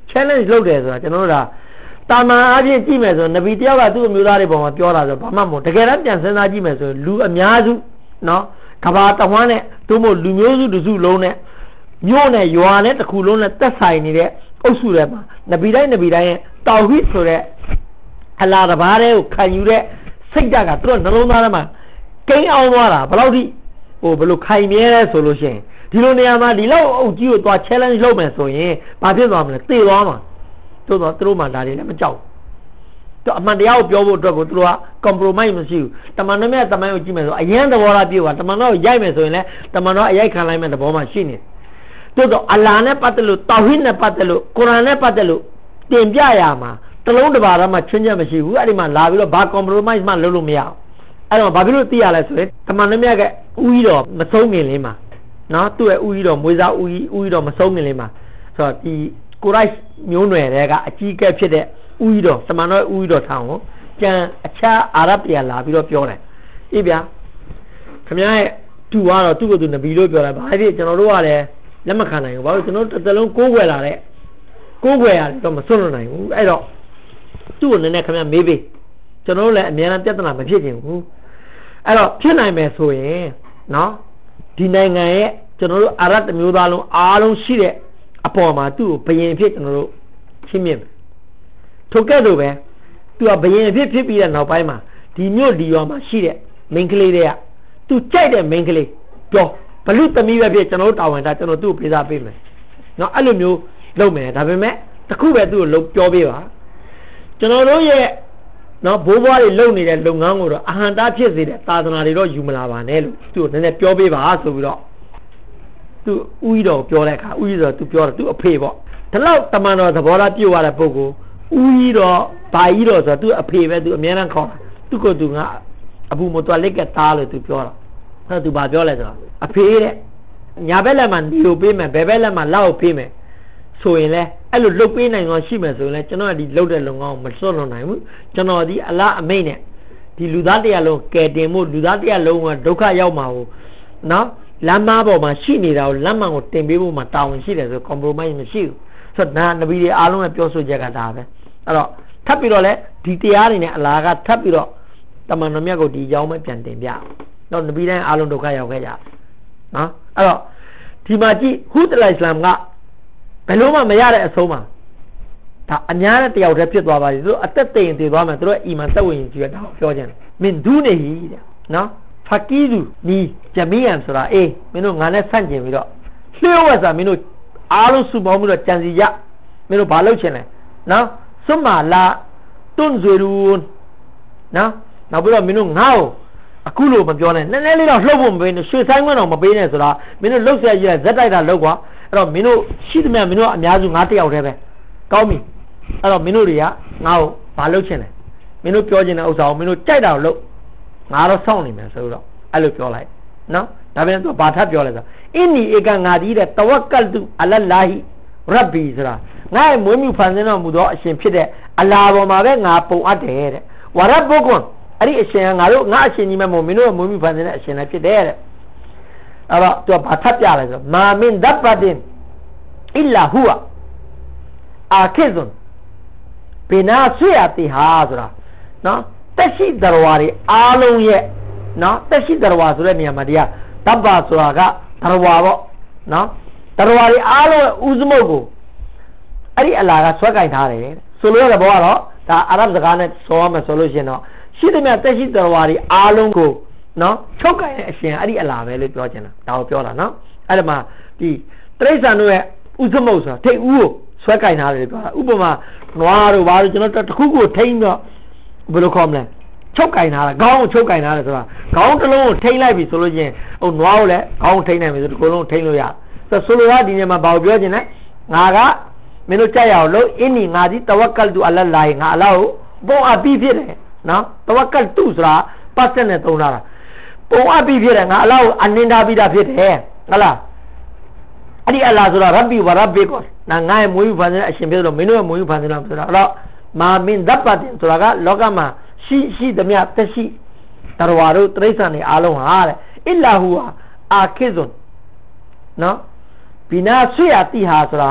challenge လုပ်တယ်ဆိုတာကျွန်တော်တို့တာမန်အားဖြင့်ကြည့်မယ်ဆိုနဗီတယောက်ကသူ့အမျိုးသားတွေပေါ်မှာပြောတာဆိုဘာမှမဟုတ်တကယ်တမ်းပြန်စဉ်းစားကြည့်မယ်ဆိုလူအများစုနော်ကဘာတဝမ်းနဲ့တို့မို့လူမျိုးစုတစုလုံးနဲ့မြို့နဲ့ရွာနဲ့တစ်ခုလုံးနဲ့သက်ဆိုင်နေတဲ့အုပ်စုတွေမှာနဗီတိုင်းရဲ့တောက်ဟစ်ဆိုတဲ့အလားတဘာတဲ့ကိုခံယူတဲ့စိတ်ဓာတ်ကသူတို့နှလုံးသားထဲမှာကိန်းအောင်သွားတာဘယ်လောက်ထိဘယ်လိုခိုင်မြဲလဲဆိုလို့ရှိရင်ဒီလိုနေရာမှာဒီလောက်အုပ်ကြီးကိုသွား challenge လုပ်မယ်ဆိုရင်ဘာဖြစ်သွားမလဲသေသွားမှာတို့တော့သူတို့မှဒါတွေလည်းမကြောက်သူအမှန်တရားကိုပြောဖို့အတွက်ကိုသူတို့က compromise မရှိဘူးတမန်တော်မြတ်တမန်ကိုကြည့်မယ်ဆိုအရင်သဘောထားပြေပါတမန်တော်ကိုရိုက်မယ်ဆိုရင်လည်းတမန်တော်အရိုက်ခံလိုက်မဲ့သဘောမှရှိနေတို့တော့အလာနဲ့ပတ်သက်လို့တောဟီဒ်နဲ့ပတ်သက်လို့ကုရ်အာန်နဲ့ပတ်သက်လို့တင်ပြရမှာတလုံးတစ်ပါးတော့မှချွင်းချက်မရှိဘူးအဲ့ဒီမှာလာပြီးတော့ဘာ compromise မှလုပ်လို့မရအောင်အဲ့တော့ဘာဖြစ်လို့သိရလဲဆိုရင်တမန်တော်မြတ်ကဥကြီးတော်မဆုံးခင်လေးမှာနော်သူ့ရဲ့ဥကြီးတော်မွေးစားဥကြီးတော်မဆုံးခင်လေးမှာဆိုတော့ဒီကိုရိုက်မျိုးနွယ်တွေကအကြီးကဲဖြစ်တဲ့ဥကြီးတော်တမန်တော်ဥကြီးတော်ထောင်ကိုကြံအခြားအာရဗ်တွေကလာပြီးတော့ပြောတယ်အေးဗျာခင်ဗျားရဲ့သူကတော့သူ့ကိုယ်သူနဗီလို့ပြောတယ်ဘာဖြစ်ကျွန်တော်တို့ကလည်းလက်မခံနိုင်ဘူးဘာလို့ကျွန်တော်တစ်သလုံးကိုးကွယ်လာတဲ့ကိုးကွယ်ရတယ်တော့မစွန့်လွတ်နိုင်ဘူးအဲ့တော့သူ့ကိုနည်းနည်းခင်ဗျားမေးပေးကျွန်တော်တို့လည်းအများအားပြဿနာမဖြစ်ချင်ဘူးအဲ့တော့ဖြစ်နိုင်မယ်ဆိုရင်နော်ဒီနိုင်ငံရဲ့ကျွန်တော်တို့အာရဗ်မျိုးသားလုံးအားလုံးရှိတဲ့အပေါ်မှာသူ့ကိုဘယင်ဖြစ်ကျွန်တော်တို့ချင်းမြင့်ထိုကဲ့သို့ပဲသူကဘယင်ဖြစ်ပြီးတဲ့နောက်ပိုင်းမှာဒီမြို့ဒီရွာမှာရှိတဲ့မိန်းကလေးတွေကသူကြိုက်တဲ့မိန်းကလေးပြောဘလူသမီးပဲဖြစ်ကျွန်တော်တို့တာဝန်တာကျွန်တော်သူ့ကိုပေးစားပေးမယ်နော်အဲ့လိုမျိုးလုပ်မယ်ဒါပေမဲ့တခုပဲသူ့ကိုပြောပေးပါကျွန်တော်တို့ရဲ့နော်ဘိုးဘွားတွေလုပ်နေတဲ့လုပ်ငန်းကိုတော့အဟံတားဖြစ်စေတဲ့သာသနာတွေတော့ယူမလာပါနဲ့လို့သူ့ကိုနည်းနည်းပြောပေးပါဆိုပြီးတော့သူဥကြီးတော်ပြောတဲ့အခါဥကြီးတော်သူပြောတယ်သူအဖေပေါ့ဒီလောက်တမန်တော်သဘောထားပြုတ်ရတဲ့ပုဂ္ဂိုလ်ဥကြီးတော်ဘာကြီးတော်ဆိုတော့သူအဖေပဲသူအများအားခေါ်တာသူကသူကအဘူမတော်လက်ကတားလို့သူပြောတာအဲ့သူဘာပြောလဲဆိုတော့အဖေတဲ့ညာဘက်လက်မှာဒီလိုပေးမယ်ဘယ်ဘက်လက်မှာလောက်ပေးမယ်ဆိုရင်လဲအဲ့လိုလုတ်ပေးနိုင်တော့ရှိမယ်ဆိုရင်လဲကျွန်တော်ကဒီလုတ်တဲ့လုံကောင်းမစွန့်လွတ်နိုင်ဘူးကျွန်တော်ဒီအလားအမိတ်နဲ့ဒီလူသားတရားလုံးကဲတင်မှုလူသားတရားလုံးကဒုက္ခရောက်မှာကိုနော်လမ်းမပေါ်မှာရှိနေတာကိုလမ်းမှန်ကိုတင်ပေးဖို့မှာတာဝန်ရှိတယ်ဆို compromise မရှိဘူးဆိုတော့နဗီတွေအားလုံးရဲ့ပြောဆိုချက်ကဒါပဲအဲ့တော့ထပ်ပြီးတော့လဲဒီတရားတွေနဲ့အလားကထပ်ပြီးတော့တမန်တော်မြတ်ကိုဒီကြောင်းပဲပြန်တင်ပြတော့နဗီတိုင်းအားလုံးဒုက္ခရောက်ခဲ့ကြနော်အဲ့တော့ဒီမှာကြည့်ဟူဒ်အလိုင်စလမ်ကဘယ်လို့မှမရတဲ့အဆုံးမှာဒါအများနဲ့တယောက်တည်းဖြစ်သွားပါပြီသူတို့အသက်သိရင်တည်သွားမယ်သူတို့အီမန်သက်ဝင်ရင်ကြည့်ရတာပြောကြတယ်မင်းဒူးနေကြီးတဲ့နော်ဖကီဒူနီဂျမီယန်ဆိုတာအေးမင်းတို့ငါနဲ့ဆန့်ကျင်ပြီးတော့လျှို့ဝှက်စာမင်းတို့အားလုံးစုပေါင်းပြီးတော့ကြံစီကြမင်းတို့ဘာလုပ်ချင်လဲနော်စွတ်မာလာတွန်းဇွေရူနော်နောက်ပြီးတော့မင်းတို့ငါ့ကိုအခုလို့မပြောနဲ့နည်းနည်းလေးတော့လှုပ်ဖို့မပေးနဲ့ရွှေဆိုင်ခွန်းတော့မပေးနဲ့ဆိုတာမင်းတို့လှုပ်ဆက်ရဇက်တိုက်တာလှုပ်ကွာအဲ့တော့မင်းတို့ရှိသမျှမင်းတို့အများစုငါတယောက်တည်းပဲကောင်းပြီအဲ့တော့မင်းတို့တွေကငါ့ကိုဘာလုပ်ချင်လဲမင်းတို့ပြောချင်တဲ့ဥစ္စာကိုမင်းတို့ကြိုက်တာကိုလုပ်ငါတော့စောင့်နေမယ်ဆိုတော့အဲ့လိုပြောလိုက်နော်ဒါပြန်သူဘာထပ်ပြောလဲဆိုအင်းနီဧကငါဒီတဲ့တဝက်ကလ်တုအလလာဟီရဘ်ဘီဆိုတာငါ့ရဲ့မွေးမြူဖန်ဆင်းတော်မူသောအရှင်ဖြစ်တဲ့အလာပေါ်မှာပဲငါပုံအပ်တယ်တဲ့ဝရဘုကွန်အဲ့ဒီအရှင်ကငါအရှင်ကြီးမဲ့မို့မင်းတို့ကမွေးမြူဖန်ဆင်းတဲ့အရှင်လည်းဖြစ်တယ်တဲ့အဲ့တော့သူကဘာထပ်ပြလဲဆိုမာမင်ဒဘတ်တင်အီလာဟူဝအာခိဇွန်ဘီနာဆွေအတီဟာဆိုတာနော်တက်ရှိဒရဝါတွေအားလုံးရဲ့နော်တက်ရှိဒရဝါဆိုတဲ့နေရာမှာတရားဒဘ္ဘာဆိုတာကဒရဝါပေါ့နော်ဒရဝါတွေအားလုံးရဲ့ဥစမုတ်ကိုအဲ့ဒီအလာကဆွဲကင်ထားတယ်ဆိုလိုရတဲ့ဘောကတော့ဒါအာရဗ်စကားနဲ့ဆိုရမယ်ဆိုလို့ရှိရင်တော့ရှိသမျှတက်ရှိဒရဝါတွေအားလုံးကိုနော်ချုပ်ကင်တဲ့အရှင်အဲ့ဒီအလာပဲလို့ပြောချင်တာဒါကိုပြောတာနော်အဲ့ဒါမှဒီတရိစ္ဆာန်တို့ရဲ့ဥစမုတ်ဆိုတာထိတ်ဦးကိုဆွဲကင်ထားတယ်ပြောတာဥပမာနွားတို့ဘာလို့ကျွန်တော်တခုခုထိမ့်တော့ဘယ်လိုခေါ်မလဲချုပ်ကင်ထားတာခေါင်းကိုချုပ်ကင်ထားတယ်ဆိုတာခေါင်းတစ်လုံးကိုထိမ့်လိုက်ပြီဆိုလို့ချင်းဟိုနွားကိုလည်းခေါင်းကိုထိမ့်နိုင်ပြီဆိုဒီကုလုံးထိမ့်လို့ရဆိုလိုတာဒီနေရာမှာဘာကိုပြောချင်လဲငါကမင်းတို့ကြက်ရအောင်လို့အင်းနီငါဒီတဝက်ကလ်တူအလလာငါအလောကိုပုံအပ်ပြီးဖြစ်တယ်နော်တဝက်ကလ်တူဆိုတာပတ်သက်နဲ့သုံးတာပုံအပ်ပြီးဖြစ်တယ်ငါအလောကိုအနင်္ဒါပြီးတာဖြစ်တယ်ဟုတ်လားအဲ့ဒီအလာဆိုတာရဘ်ဘီဝရဘ်ဘီကိုငါရဲ့မွေးဖန်တဲ့အရှင်ဖြစ်လို့မင်းတို့ရဲ့မွေးဖန်တာဆိုတာအဲ့တော့မာမင်ဒဘတ်တင်ဆိုတာကလောကမှာရှိသမျှတက်ရှိတရဝါတို့တိရစ္ဆာန်တွေအားလုံးဟာတဲ့အီလာဟူအာခိဇွန်နော်ဘီနာဆွေအတီဟာဆိုတာ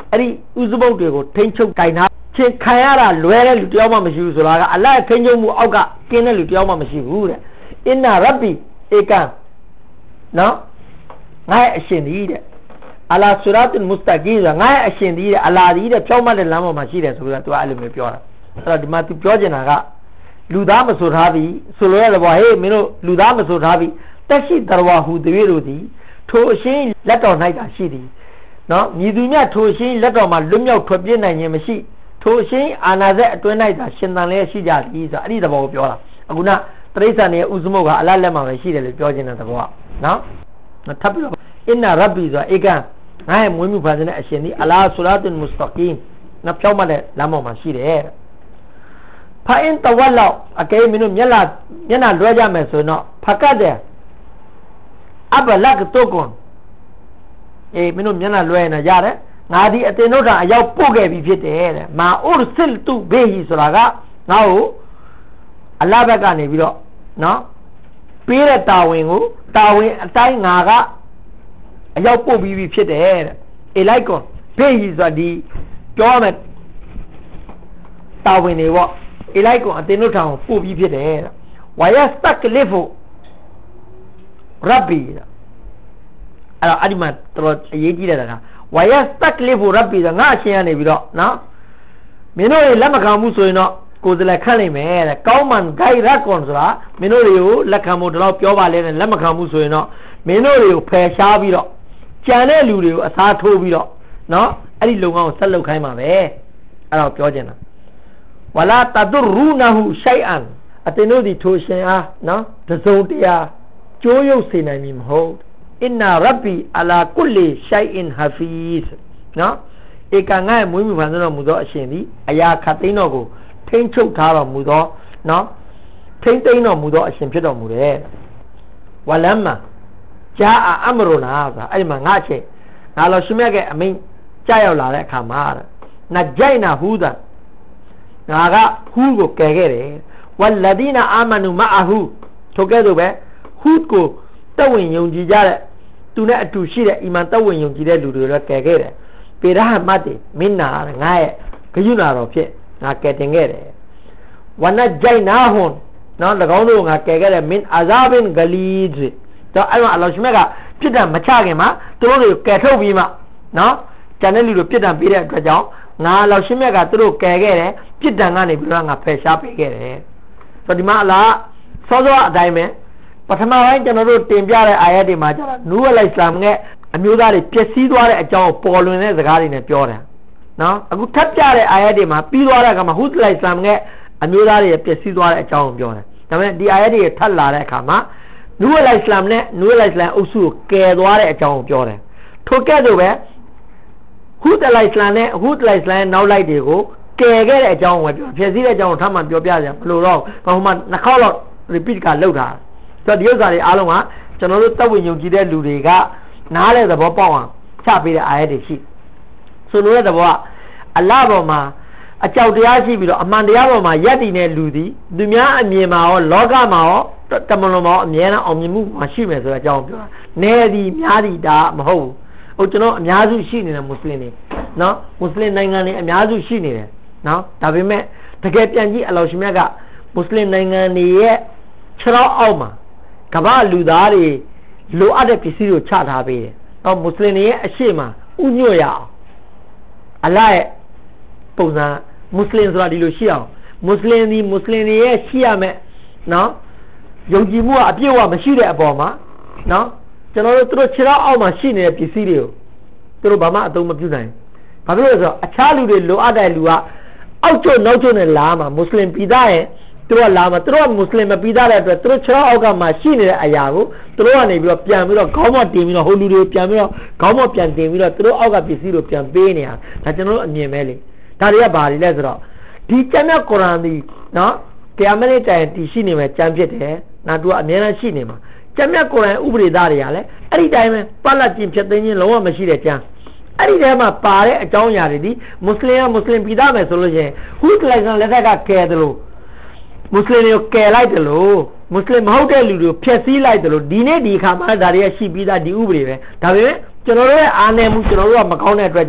အဲ့ဒီဥစဘုတ်တွေကိုထိန်းချုပ်တိုင်ထားချင်းခံရတာလွယ်တဲ့လူတယောက်မှမရှိဘူးဆိုတာကအလ္လာဟ်ထိန်းချုပ်မှုအောက်ကကင်းတဲ့လူတယောက်မှမရှိဘူးတဲ့အင်နာရဘ်ဘီဧကန်နော်ငါရဲ့အရှင်ဒီတဲ့အလာဆူရတ်မုစတကီးငါရဲ့အရှင်ဒီတဲ့အလာဒီတဲ့ဖြောင်းမတဲ့လမ်းပေါ်မှာရှိတယ်ဆိုတော့သူကအဲ့လိုမျိုးပြောတာအဲ့တော့ဒီမှာသူပြောချင်တာကလူသားမဆိုထားပြီးဆိုလိုရတယ်ပေါ့ဟေးမင်းတို့လူသားမဆိုထားပြီးတက်ရှိတရဝဟူတွေတို့သည်ထိုအရှင်လက်တော်၌သာရှိသည်နော်မြည်သူမြတ်ထိုအရှင်လက်တော်မှာလွတ်မြောက်ထွက်ပြေးနိုင်ခြင်းမရှိထိုအရှင်အာနာဇက်အတွင်း၌သာရှင်သန်လျက်ရှိကြသည်ဆိုအဲ့ဒီသဘောကိုပြောတာအခုနတရိစ္ဆာန်ရဲ့ဥစမုတ်ကအလတ်လက်မှာပဲရှိတယ်လို့ပြောခြင်းတဲ့သဘောကနော်ထပ်ပြီးတော့အင်နာရဘ်ဘီဆိုတာဧကန်ငါရဲ့မွေးမြူဖန်ဆင်းတဲ့အရှင်ဒီအလာဆူလာတ်မုစတကီမ်နော်ဖြောင်းမတဲ့လမ်းပေါ်မှာရှိတယ်ဖာအင်တဝက်လောက်အကဲမင်းတို့မျက်နှာလွှဲကြမယ်ဆိုတော့ဖကတ်တဲ့အဘလက်တုကွန်မင်းတို့မျက်နှာလွှဲနေရတယ်ငါဒီအတင်တို့ကအရောက်ပို့ခဲ့ပြီဖြစ်တယ်တဲ့မာဥရစစ်တုဘေဟီဆိုတာကငါ့ကိုအလ္လာဟ်ဘက်ကနေပြီးတော့နော်ပေးတဲ့တာဝန်ကိုတာဝန်အတိုင်းငါကအရောက်ပို့ပြီးပြီဖြစ်တယ်တဲ့လိုက်ကွန်ဘေဟီဆိုတာဒီပြောမယ်တာဝန်တွေပေါ့လိုက်ကွန်အတင်တို့ထောင်ပို့ပြီးဖြစ်တယ်တဲ့ဝါယစတကလီဖူရဘ်ဘီအဲ့တော့အဲ့ဒီမှာတော်အရေးကြီးတဲ့ကဝါယစတကလီဖူရဘ်ဘီဆိုငါအရှင်ကနေပြီးတော့နော်မင်းတို့တွေလက်မခံဘူးဆိုရင်တော့ကိုယ်စလက်ခန့်လိုက်မယ်တဲ့ကောင်းမှန်ဂိုင်ရက်ကွန်ဆိုတာမင်းတို့တွေကိုလက်ခံဖို့တော့ပြောပါလေနဲ့လက်မခံဘူးဆိုရင်တော့မင်းတို့တွေကိုဖယ်ရှားပြီးတော့ကြံတဲ့လူတွေကိုအစားထိုးပြီးတော့နော်အဲ့ဒီလုံအောင်ဆက်လုပ်ခိုင်းပါပဲအဲ့တော့ပြောချင်တာဝလာတဒရူနဟူရှိုင်အန်အတင်တို့ဒီထိုရှင်အားနော်တစုံတရာကျိုးရုပ်စေနိုင်မည်မဟုတ်အင်နာရဘ်ဘီအလာကုလီရှိုင်အင်ဟာဖီဇ်နော်ဧကငါ့မွေးမြူဖန်ဆင်းတော်မူသောအရှင်သည်အရာခတ်သိမ်းတော်ကိုထိန်းချုပ်ထားတော်မူသောနော်ထိန်းသိမ်းတော်မူသောအရှင်ဖြစ်တော်မူတယ်ဝလမ်မာဂျာအမရုနာဆိုတာအဲ့ဒီမှာငါအချင်းငါလောရှင်မြတ်ကအမိန့်ကြာရောက်လာတဲ့အခါမှာနဂျိုင်နာဟူဒါငါကဟူကိုကယ်ခဲ့တယ်ဝလဒီနာအာမနူမအဟူထိုကဲ့သို့ပဲဟူကိုတဝင်ယုံကြည်ကြတဲ့သူနဲ့အတူရှိတဲ့အီမန်တဝင်ယုံကြည်တဲ့လူတွေလည်းကယ်ခဲ့တယ်ပေရဟမတ်မင်းနာငါရဲ့ဂယုဏတော်ဖြစ်ငါကယ်တင်ခဲ့တယ်ဝနဂျိုင်နာဟွန်နော်၎င်းတို့ငါကယ်ခဲ့တယ်မင်းအာဇာဘင်ဂလီဒ်တော့အဲ့မှာအလ္လာဟ်ရှမြတ်ကပြစ်ဒဏ်မချခင်မှာသူတို့တွေကယ်ထုတ်ပြီးမှနော်ကျန်တဲ့လူတွေပြစ်ဒဏ်ပေးတဲ့အတွက်ကြောင့်ငါအလ္လာဟ်ရှမြတ်ကသူတို့ကယ်ခဲ့တယ်ပြစ်ဒဏ်ကနေပြီးတော့ငါဖယ်ရှားပေးခဲ့တယ်ဆိုဒီမှာအလ္လာဟ်စောစောအတိုင်းပဲပထမပိုင်းကျွန်တော်တို့တင်ပြတဲ့အာယတ်တွေမှာကျတော့နူးအလိုင်စလမ်ရဲ့အမျိုးသားတွေပျက်စီးသွားတဲ့အကြောင်းကိုပေါ်လွင်တဲ့စကားတွေနဲ့ပြောတယ်နော်အခုထပ်ပြတဲ့အာယတ်တွေမှာပြီးသွားတဲ့အခါမှာဟူဒ်လိုင်စလမ်ရဲ့အမျိုးသားတွေပျက်စီးသွားတဲ့အကြောင်းကိုပြောတယ်ဒါပေမဲ့ဒီအာယတ်တွေထပ်လာတဲ့အခါမှာနူးအလိုင်စလမ်နဲ့နူးအလိုင်စလမ်အုပ်စုကိုကယ်သွားတဲ့အကြောင်းကိုပြောတယ်ထိုကဲ့သို့ပဲဟူဒ်လိုင်စလမ်နဲ့ဟူဒ်လိုင်စလမ်နောက်လိုက်တွေကိုကယ်ခဲ့တဲ့အကြောင်းကိုပြောပျက်စီးတဲ့အကြောင်းကိုထပ်မှပြောပြကြဘယ်လိုတော့ဘာမှနှစ်ခေါက်တော့ repeat ကလောက်တာဆိုတော့ဒီဥစ္စာတွေအားလုံးကကျွန်တော်တို့တတ်ဝင်ယုံကြည်တဲ့လူတွေကနားလဲသဘောပေါက်အောင်ချပေးတဲ့အာယတ်တွေရှိဆိုလိုတဲ့သဘောကအလ္လာဟ်ပေါ်မှာအကြောက်တရားရှိပြီးတော့အမှန်တရားပေါ်မှာယက်တည်တဲ့လူသည်သူများအမြင်မှာရောလောကမှာရောတမန်တော်မှာအမြဲတမ်းအောင်မြင်မှုမရှိမယ်ဆိုတဲ့အကြောင်းပြောတာ။နေသည်များသည်ဒါမဟုတ်ဘူး။ဟုတ်ကျွန်တော်အများစုရှိနေတဲ့မွတ်စလင်တွေနော်မွတ်စလင်နိုင်ငံတွေအများစုရှိနေတယ်နော်ဒါပေမဲ့တကယ်ပြန်ကြည့်အလ္လာဟ်ရှင်မြတ်ကမွတ်စလင်နိုင်ငံတွေရဲ့ခြေထောက်အောက်မှာကမ္ဘာလူသားတွေလိုအပ်တဲ့ပစ္စည်းကိုချထားပေးတယ်။တော့မွတ်စလင်တွေရဲ့အရှိမဥညွတ်ရအောင်အလ္လာဟ်ရဲ့ပုံစံမွတ်စလင်ဆိုတာဒီလိုရှိအောင်မွတ်စလင်ဒီမွတ်စလင်တွေရဲ့ရှိရမယ်နော်ယုံကြည်မှုကအပြည့်အဝမရှိတဲ့အပေါ်မှာနော်ကျွန်တော်တို့သူတို့ခြေထောက်အောက်မှာရှိနေတဲ့ပစ္စည်းတွေကိုသူတို့ဘာမှအသုံးမပြုနိုင်ဘာဖြစ်လို့လဲဆိုတော့အခြားလူတွေလိုအပ်တဲ့လူကအောက်ကျနောက်ကျနဲ့လာမှာမွတ်စလင်ပြည်သားရဲ့သူတို့ကလာမှာသူတို့ကမွတ်စလင်မပြည်သားတဲ့အတွက်သူတို့ခြေထောက်အောက်ကမှရှိနေတဲ့အရာကိုသူတို့ကနေပြီးတော့ပြန်ပြီးတော့ခေါင်းမတင်ပြီးတော့ဟိုလူတွေပြန်ပြီးတော့ခေါင်းမပြန်တင်ပြီးတော့သူတို့အောက်ကပစ္စည်းတွေပြန်ပေးနေတာဒါကျွန်တော်တို့အမြင်ပဲလေဒါတွေကဘာတွေလဲဆိုတော့ဒီကျမ်းမြတ်ကုရ်အာန်ဒီနော်တရားမနေ့တိုင်တည်ရှိနေမယ်ကြံဖြစ်တယ်နာတူကအများကြီးရှိနေမှာကျမ်းမြတ်ကုရ်အာန်ဥပဒေသားတွေကလည်းအဲ့ဒီတိုင်းပဲပတ်လက်ကျင်ဖြစ်သိင်းချင်းလုံးဝမရှိတဲ့ကျမ်းအဲ့ဒီထဲမှာပါတဲ့အကြောင်းအရာတွေဒီမွတ်စလင်ကမွတ်စလင်ပြည်သားမယ်ဆိုလို့ရှိရင်ဟူဒ်လိုင်ဆန်လက်ထက်ကကဲတယ်လို့မွတ်စလင်တွေကိုကယ်လိုက်တယ်လို့မွတ်စလင်မဟုတ်တဲ့လူတွေကိုဖျက်ဆီးလိုက်တယ်လို့ဒီနေ့ဒီခါမှဒါတွေကရှိပြီးသားဒီဥပဒေပဲဒါပေမဲ့ကျွန်တော်တို့ရဲ့အားနည်းမှုကျွန်တော်တို့ကမကောင်းတဲ့အတွက်ကြောင့်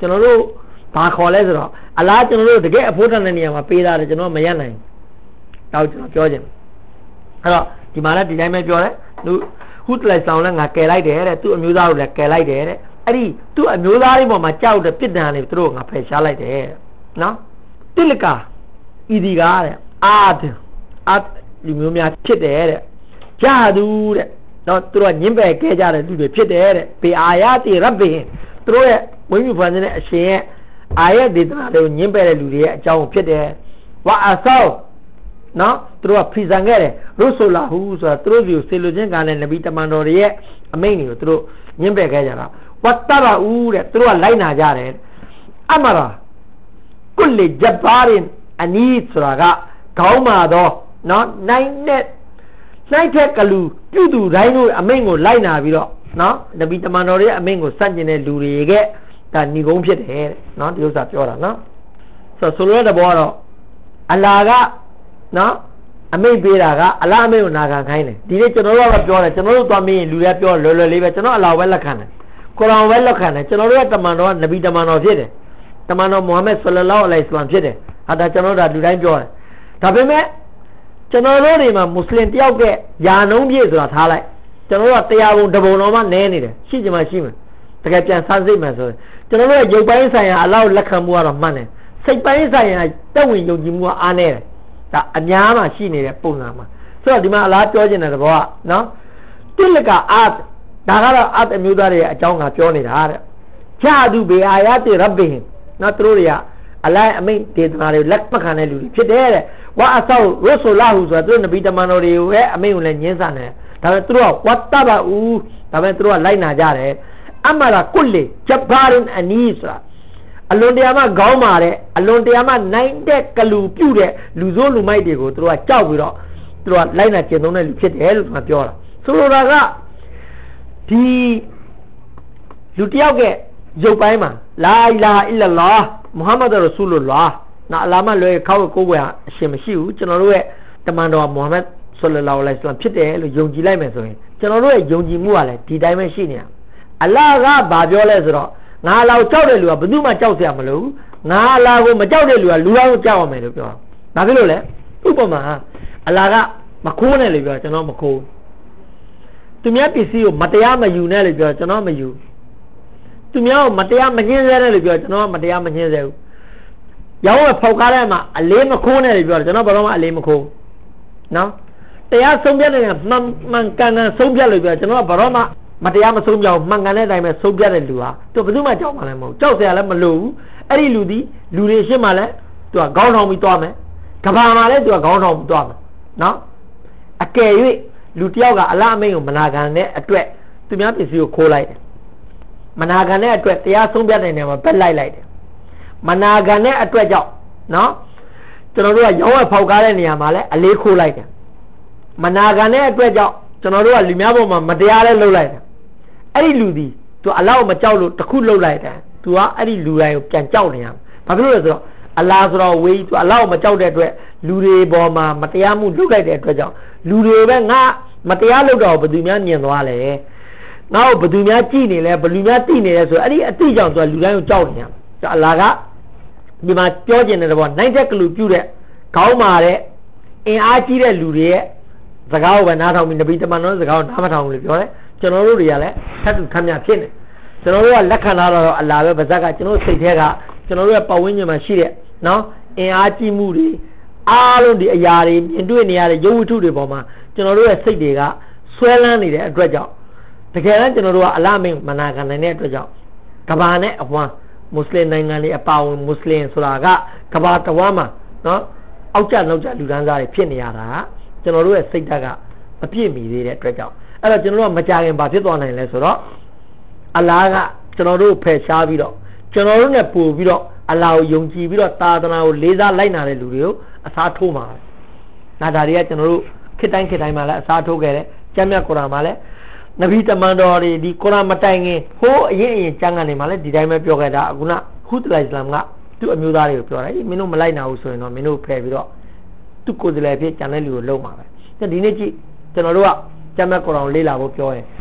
ကျွန်တော်တို့ဘာခေါ်လဲဆိုတော့အလားကျွန်တော်တို့တကယ်အဖို့တန်တဲ့နေရာမှာပေးတာတယ်ကျွန်တော်မရနိုင်တော့ကျွန်တော်ပြောခြင်းအဲ့တော့ဒီမှာလည်းဒီတိုင်းပဲပြောတယ်သူဟုတလိုက်ဆောင်လဲငါကယ်လိုက်တယ်တဲ့သူ့အမျိုးသားကိုလည်းကယ်လိုက်တယ်တဲ့အဲ့ဒီသူ့အမျိုးသားလေးပေါ်မှာကြောက်တဲ့ပြစ်ဒဏ်တွေသူတို့ငါဖယ်ရှားလိုက်တယ်နော်တိလကာဤဒီကားတဲ့အာဒီမျိုးများဖြစ်တယ်တဲ့ဂျာဒူတဲ့တော့သူတို့ညင်းပယ်ခဲ့ကြတဲ့သူတွေဖြစ်တယ်တဲ့ဘေအာယတိရဘ်ဘင်သူတို့ရဲ့ဝိညာဉ်ဖွင့်တဲ့အရှင်ရဲ့အာယဒေသနာတွေကိုညင်းပယ်တဲ့လူတွေရဲ့အကြောင်းဖြစ်တယ်ဝါအဆောနော်သူတို့ကဖီဆန်ခဲ့တယ်ရုဆိုလာဟူဆိုတာသူတို့မျိုးစေလိုချင်းကလည်းနဗီတမန်တော်တွေရဲ့အမိန့်တွေကိုသူတို့ညင်းပယ်ခဲ့ကြတာဝတ်တရာဦးတဲ့သူတို့ကလိုက်နာကြတယ်အမရာကုလဂျဘ်ရင်အနီးဆိုတာကခေါင်းမာတော့နော်နိုင်တဲ့ကလူပြုသူတိုင်းတို့အမိန့်ကိုလိုက်နာပြီးတော့နော်နဗီတမန်တော်တွေရဲ့အမိန့်ကိုစန့်ကျင်တဲ့လူတွေကဒါဏီကုန်းဖြစ်တယ်တဲ့နော်ဒီဥစ္စာပြောတာနော်ဆိုလိုတဲ့ဘောကတော့အလာကနော်အမိန့်ပေးတာကအလားအမိန့်ကိုနာခံခိုင်းတယ်ဒီနေ့ကျွန်တော်တို့ကပြောတယ်ကျွန်တော်တို့သွားမင်းလူတွေပြောလွယ်လွယ်လေးပဲကျွန်တော်အလာပဲလက်ခံတယ်ကုရ်အာန်ပဲလက်ခံတယ်ကျွန်တော်တို့ကတမန်တော်ကနဗီတမန်တော်ဖြစ်တယ်တမန်တော်မုဟမ္မဒ်ဆလ္လာလာဟ်အလိုင်ဟိဝါဆလမ်ဖြစ်တယ်ဟာဒါကျွန်တော်တို့ကလူတိုင်းပြောတယ်ဒါပေမဲ့ကျွန်တော်တို့တွေမှာမွတ်စလင်တယောက်ကယာနှုံးပြည့်ဆိုတာထားလိုက်ကျွန်တော်တို့ကတရားပုံတပုံတော်မှနဲနေတယ်ရှိချင်မှရှိမယ်တကယ်ပြန်ဆန်းစစ်မယ်ဆိုရင်ကျွန်တော်တို့ရဲ့ရုပ်ပိုင်းဆိုင်ရာအလောက်လက်ခံမှုကတော့မှန်တယ်စိတ်ပိုင်းဆိုင်ရာတက်ဝင်ယုံကြည်မှုကအားနည်းတယ်ဒါအများမှရှိနေတဲ့ပုံစံမှာဆိုတော့ဒီမှာအလားပြောချင်တဲ့ဘောကနော်တိလကအာဒါကတော့အတမျိုးသားတွေရဲ့အကြောင်းကပြောနေတာတဲ့ဂျာဒူဘေအာယတိရဘ်ဘင်နော်သူတို့တွေကအလိုက်အမိန့်ဒေသနာတွေလက်မခံတဲ့လူတွေဖြစ်တယ်တဲ့ဝါအဆောရုဆိုလာဟူဆိုတာသူတို့နဗီတမန်တော်တွေရဲ့အမိန့်ကိုလည်းညှင်းဆန်တယ်ဒါပေမဲ့သူတို့ကဝတ်တဘာဦးဒါပေမဲ့သူတို့ကလိုက်နာကြတယ်အမရာကုလဂျဘ်ရင်အနီးဆိုတာအလွန်တရာမှခေါင်းမာတဲ့အလွန်တရာမှနိုင်တဲ့ကလူပြုတ်တဲ့လူဆိုးလူမိုက်တွေကိုသူတို့ကကြောက်ပြီးတော့သူတို့ကလိုက်နာကျင့်သုံးတဲ့လူဖြစ်တယ်လို့သူကပြောတာဆိုလိုတာကဒီလူတယောက်ကရုပ်ပိုင်းမှာလာအီလာဟ်အီလလာမုဟမ္မဒ်ရဆူလုလာနော်အလာမလွယ်ခေါက်ကိုယ်ွယ်အရှင်မရှိဘူးကျွန်တော်တို့ရဲ့တမန်တော်မုဟမ္မဒ်ဆလ္လာလာဟ်အလိုင်ဟိဝါဆလမ်ဖြစ်တယ်လို့ယုံကြည်လိုက်မယ်ဆိုရင်ကျွန်တော်တို့ရဲ့ယုံကြည်မှုကလည်းဒီတိုင်းပဲရှိနေတာအလ္လာဟ်ကဘာပြောလဲဆိုတော့ငါအလာကိုကြောက်တဲ့လူကဘယ်သူမှကြောက်เสียမလို့ငါအလာကိုမကြောက်တဲ့လူကလူတိုင်းကိုကြောက်ရမယ်လို့ပြောတာဒါဖြစ်လို့လေဥပမာအလာကမခိုးနဲ့လို့ပြောကျွန်တော်မခိုးသူများပစ္စည်းကိုမတရားမယူနဲ့လို့ပြောကျွန်တော်မယူသူများကိုမတရားမညှင်းဆဲနဲ့လို့ပြောကျွန်တော်မတရားမညှင်းဆဲဘူးရောင်းဝယ်ဖောက်ကားတဲ့မှာအလေးမခိုးနဲ့လို့ပြောကျွန်တော်ဘာလို့မှအလေးမခိုးနော်တရားဆုံးဖြတ်နေတဲ့မှန်ကန်ဆုံးဖြတ်လို့ပြောကျွန်တော်ဘာလို့မှမတရားမဆုံးပြောင်းမှန်ကန်တဲ့အတိုင်းပဲဆုံးဖြတ်တဲ့လူဟာသူဘယ်သူမှကြောက်မှလည်းမဟုတ်ကြောက်စရာလည်းမလိုဘူးအဲ့ဒီလူဒီလူတွေရှင်းမှလည်းသူကခေါင်းထောင်ပြီးသွားမယ်ကဘာမှလည်းသူကခေါင်းထောင်ပြီးသွားမယ်နော်အကယ်၍လူတယောက်ကအလားအမိန်ကိုမနာခံတဲ့အတွက်သူများပစ္စည်းကိုခိုးလိုက်တယ်မနာခံတဲ့အတွက်တရားဆုံးဖြတ်တဲ့နေရာမှာဘက်လိုက်တယ်မနာခံတဲ့အတွက်ကြောင့်နော်ကျွန်တော်တို့ကရောင်းဝယ်ဖောက်ကားတဲ့နေရာမှာလည်းအလေးခိုးလိုက်တယ်မနာခံတဲ့အတွက်ကြောင့်ကျွန်တော်တို့ကလူများပေါ်မှာမတရားလဲလုပ်လိုက်တယ်အဲ့ဒီလူဒီသူအလောက်မကြောက်လို့တခုလှုပ်လိုက်တယ်သူကအဲ့ဒီလူတိုင်းကိုပြန်ကြောက်နေရမှာဘာဖြစ်လို့လဲဆိုတော့အလာဆိုတော့ဝေးသူအလောက်မကြောက်တဲ့အတွက်လူတွေပေါ်မှာမတရားမှုလုပ်လိုက်တဲ့အတွက်ကြောင့်လူတွေပဲငါမတရားလုပ်တော့ဘယ်သူများမြင်သွားလဲငါ့ကိုဘယ်သူများကြည့်နေလဲဘယ်လူများသိနေလဲဆိုတော့အဲ့ဒီအတိကြောင့်သူကလူတိုင်းကိုကြောက်နေရမှာအလာကဒီမှာပြောကျင်တဲ့ဘောနိုင်တဲ့ကလူပြုတ်တဲ့ခေါင်းမာတဲ့အင်အားကြီးတဲ့လူတွေရဲ့စကားကိုပဲနားထောင်ပြီးနဗီတမန်တော်စကားကိုနားမထောင်ဘူးလို့ပြောတယ်ကျွန်တော်တို့တွေကလည်းထပ်တူထပ်မြဖြစ်နေကျွန်တော်တို့ကလက်ခံလာတော့အလာပဲဗဇက်ကကျွန်တော်စိတ်ထဲကကျွန်တော်တို့ရဲ့ပတ်ဝန်းကျင်မှာရှိတဲ့နော်အင်အားကြီးမှုတွေအားလုံးဒီအရာတွေမြင်တွေ့နေရတဲ့ရုပ်ဝတ္ထုတွေပေါ်မှာကျွန်တော်တို့ရဲ့စိတ်တွေကဆွဲလန်းနေတဲ့အတွက်ကြောင့်တကယ်တမ်းကျွန်တော်တို့ကအလမင်းမနာခံနိုင်တဲ့အတွက်ကြောင့်ကဘာနဲ့အဝမ်းမွတ်စလင်နိုင်ငံတွေအပါအဝင်မွတ်စလင်ဆိုတာကကဘာတဝမ်းမှာနော်အောက်ကျနောက်ကျလူဒန်းစားတွေဖြစ်နေရတာကျွန်တော်တို့ရဲ့စိတ်ဓာတ်ကအပြည့်မီသေးတဲ့အတွက်ကြောင့်အဲ့တော့ကျွန်တော်တို့ကမကြခင်ဘာဖြစ်သွားနိုင်လဲဆိုတော့အလာကကျွန်တော်တို့ဖယ်ရှားပြီးတော့ကျွန်တော်တို့နဲ့ပို့ပြီးတော့အလာကိုယုံကြည်ပြီးတော့သာသနာကိုလေးစားလိုက်နာတဲ့လူတွေကိုအစားထိုးမှာဒါတွေကကျွန်တော်တို့ခေတ်တိုင်းမှာလည်းအစားထိုးခဲ့တယ်ကျမ်းမြတ်ကုရ်အာန်မှာလည်းနဗီတမန်တော်တွေဒီကုရ်အာန်မတိုင်ခင်ဟိုးအရင်ကျမ်းကနေမှာလည်းဒီတိုင်းပဲပြောခဲ့တာအခုနဟူဒ်လိုင်စလမ်ကသူ့အမျိုးသားတွေကိုပြောတယ်မင်းတို့မလိုက်နာဘူးဆိုရင်တော့မင်းတို့ဖယ်ပြီးတော့သူ့ကိုယ်စားလှယ်ဖြစ်ကျန်တဲ့လူကိုလုံမှာပဲဒီနေ့ကြည့်ကျွန်တော်တို့ကကျမ်းမြတ်ကုရ်အာန်လေ့လာဖို့ပြောရင်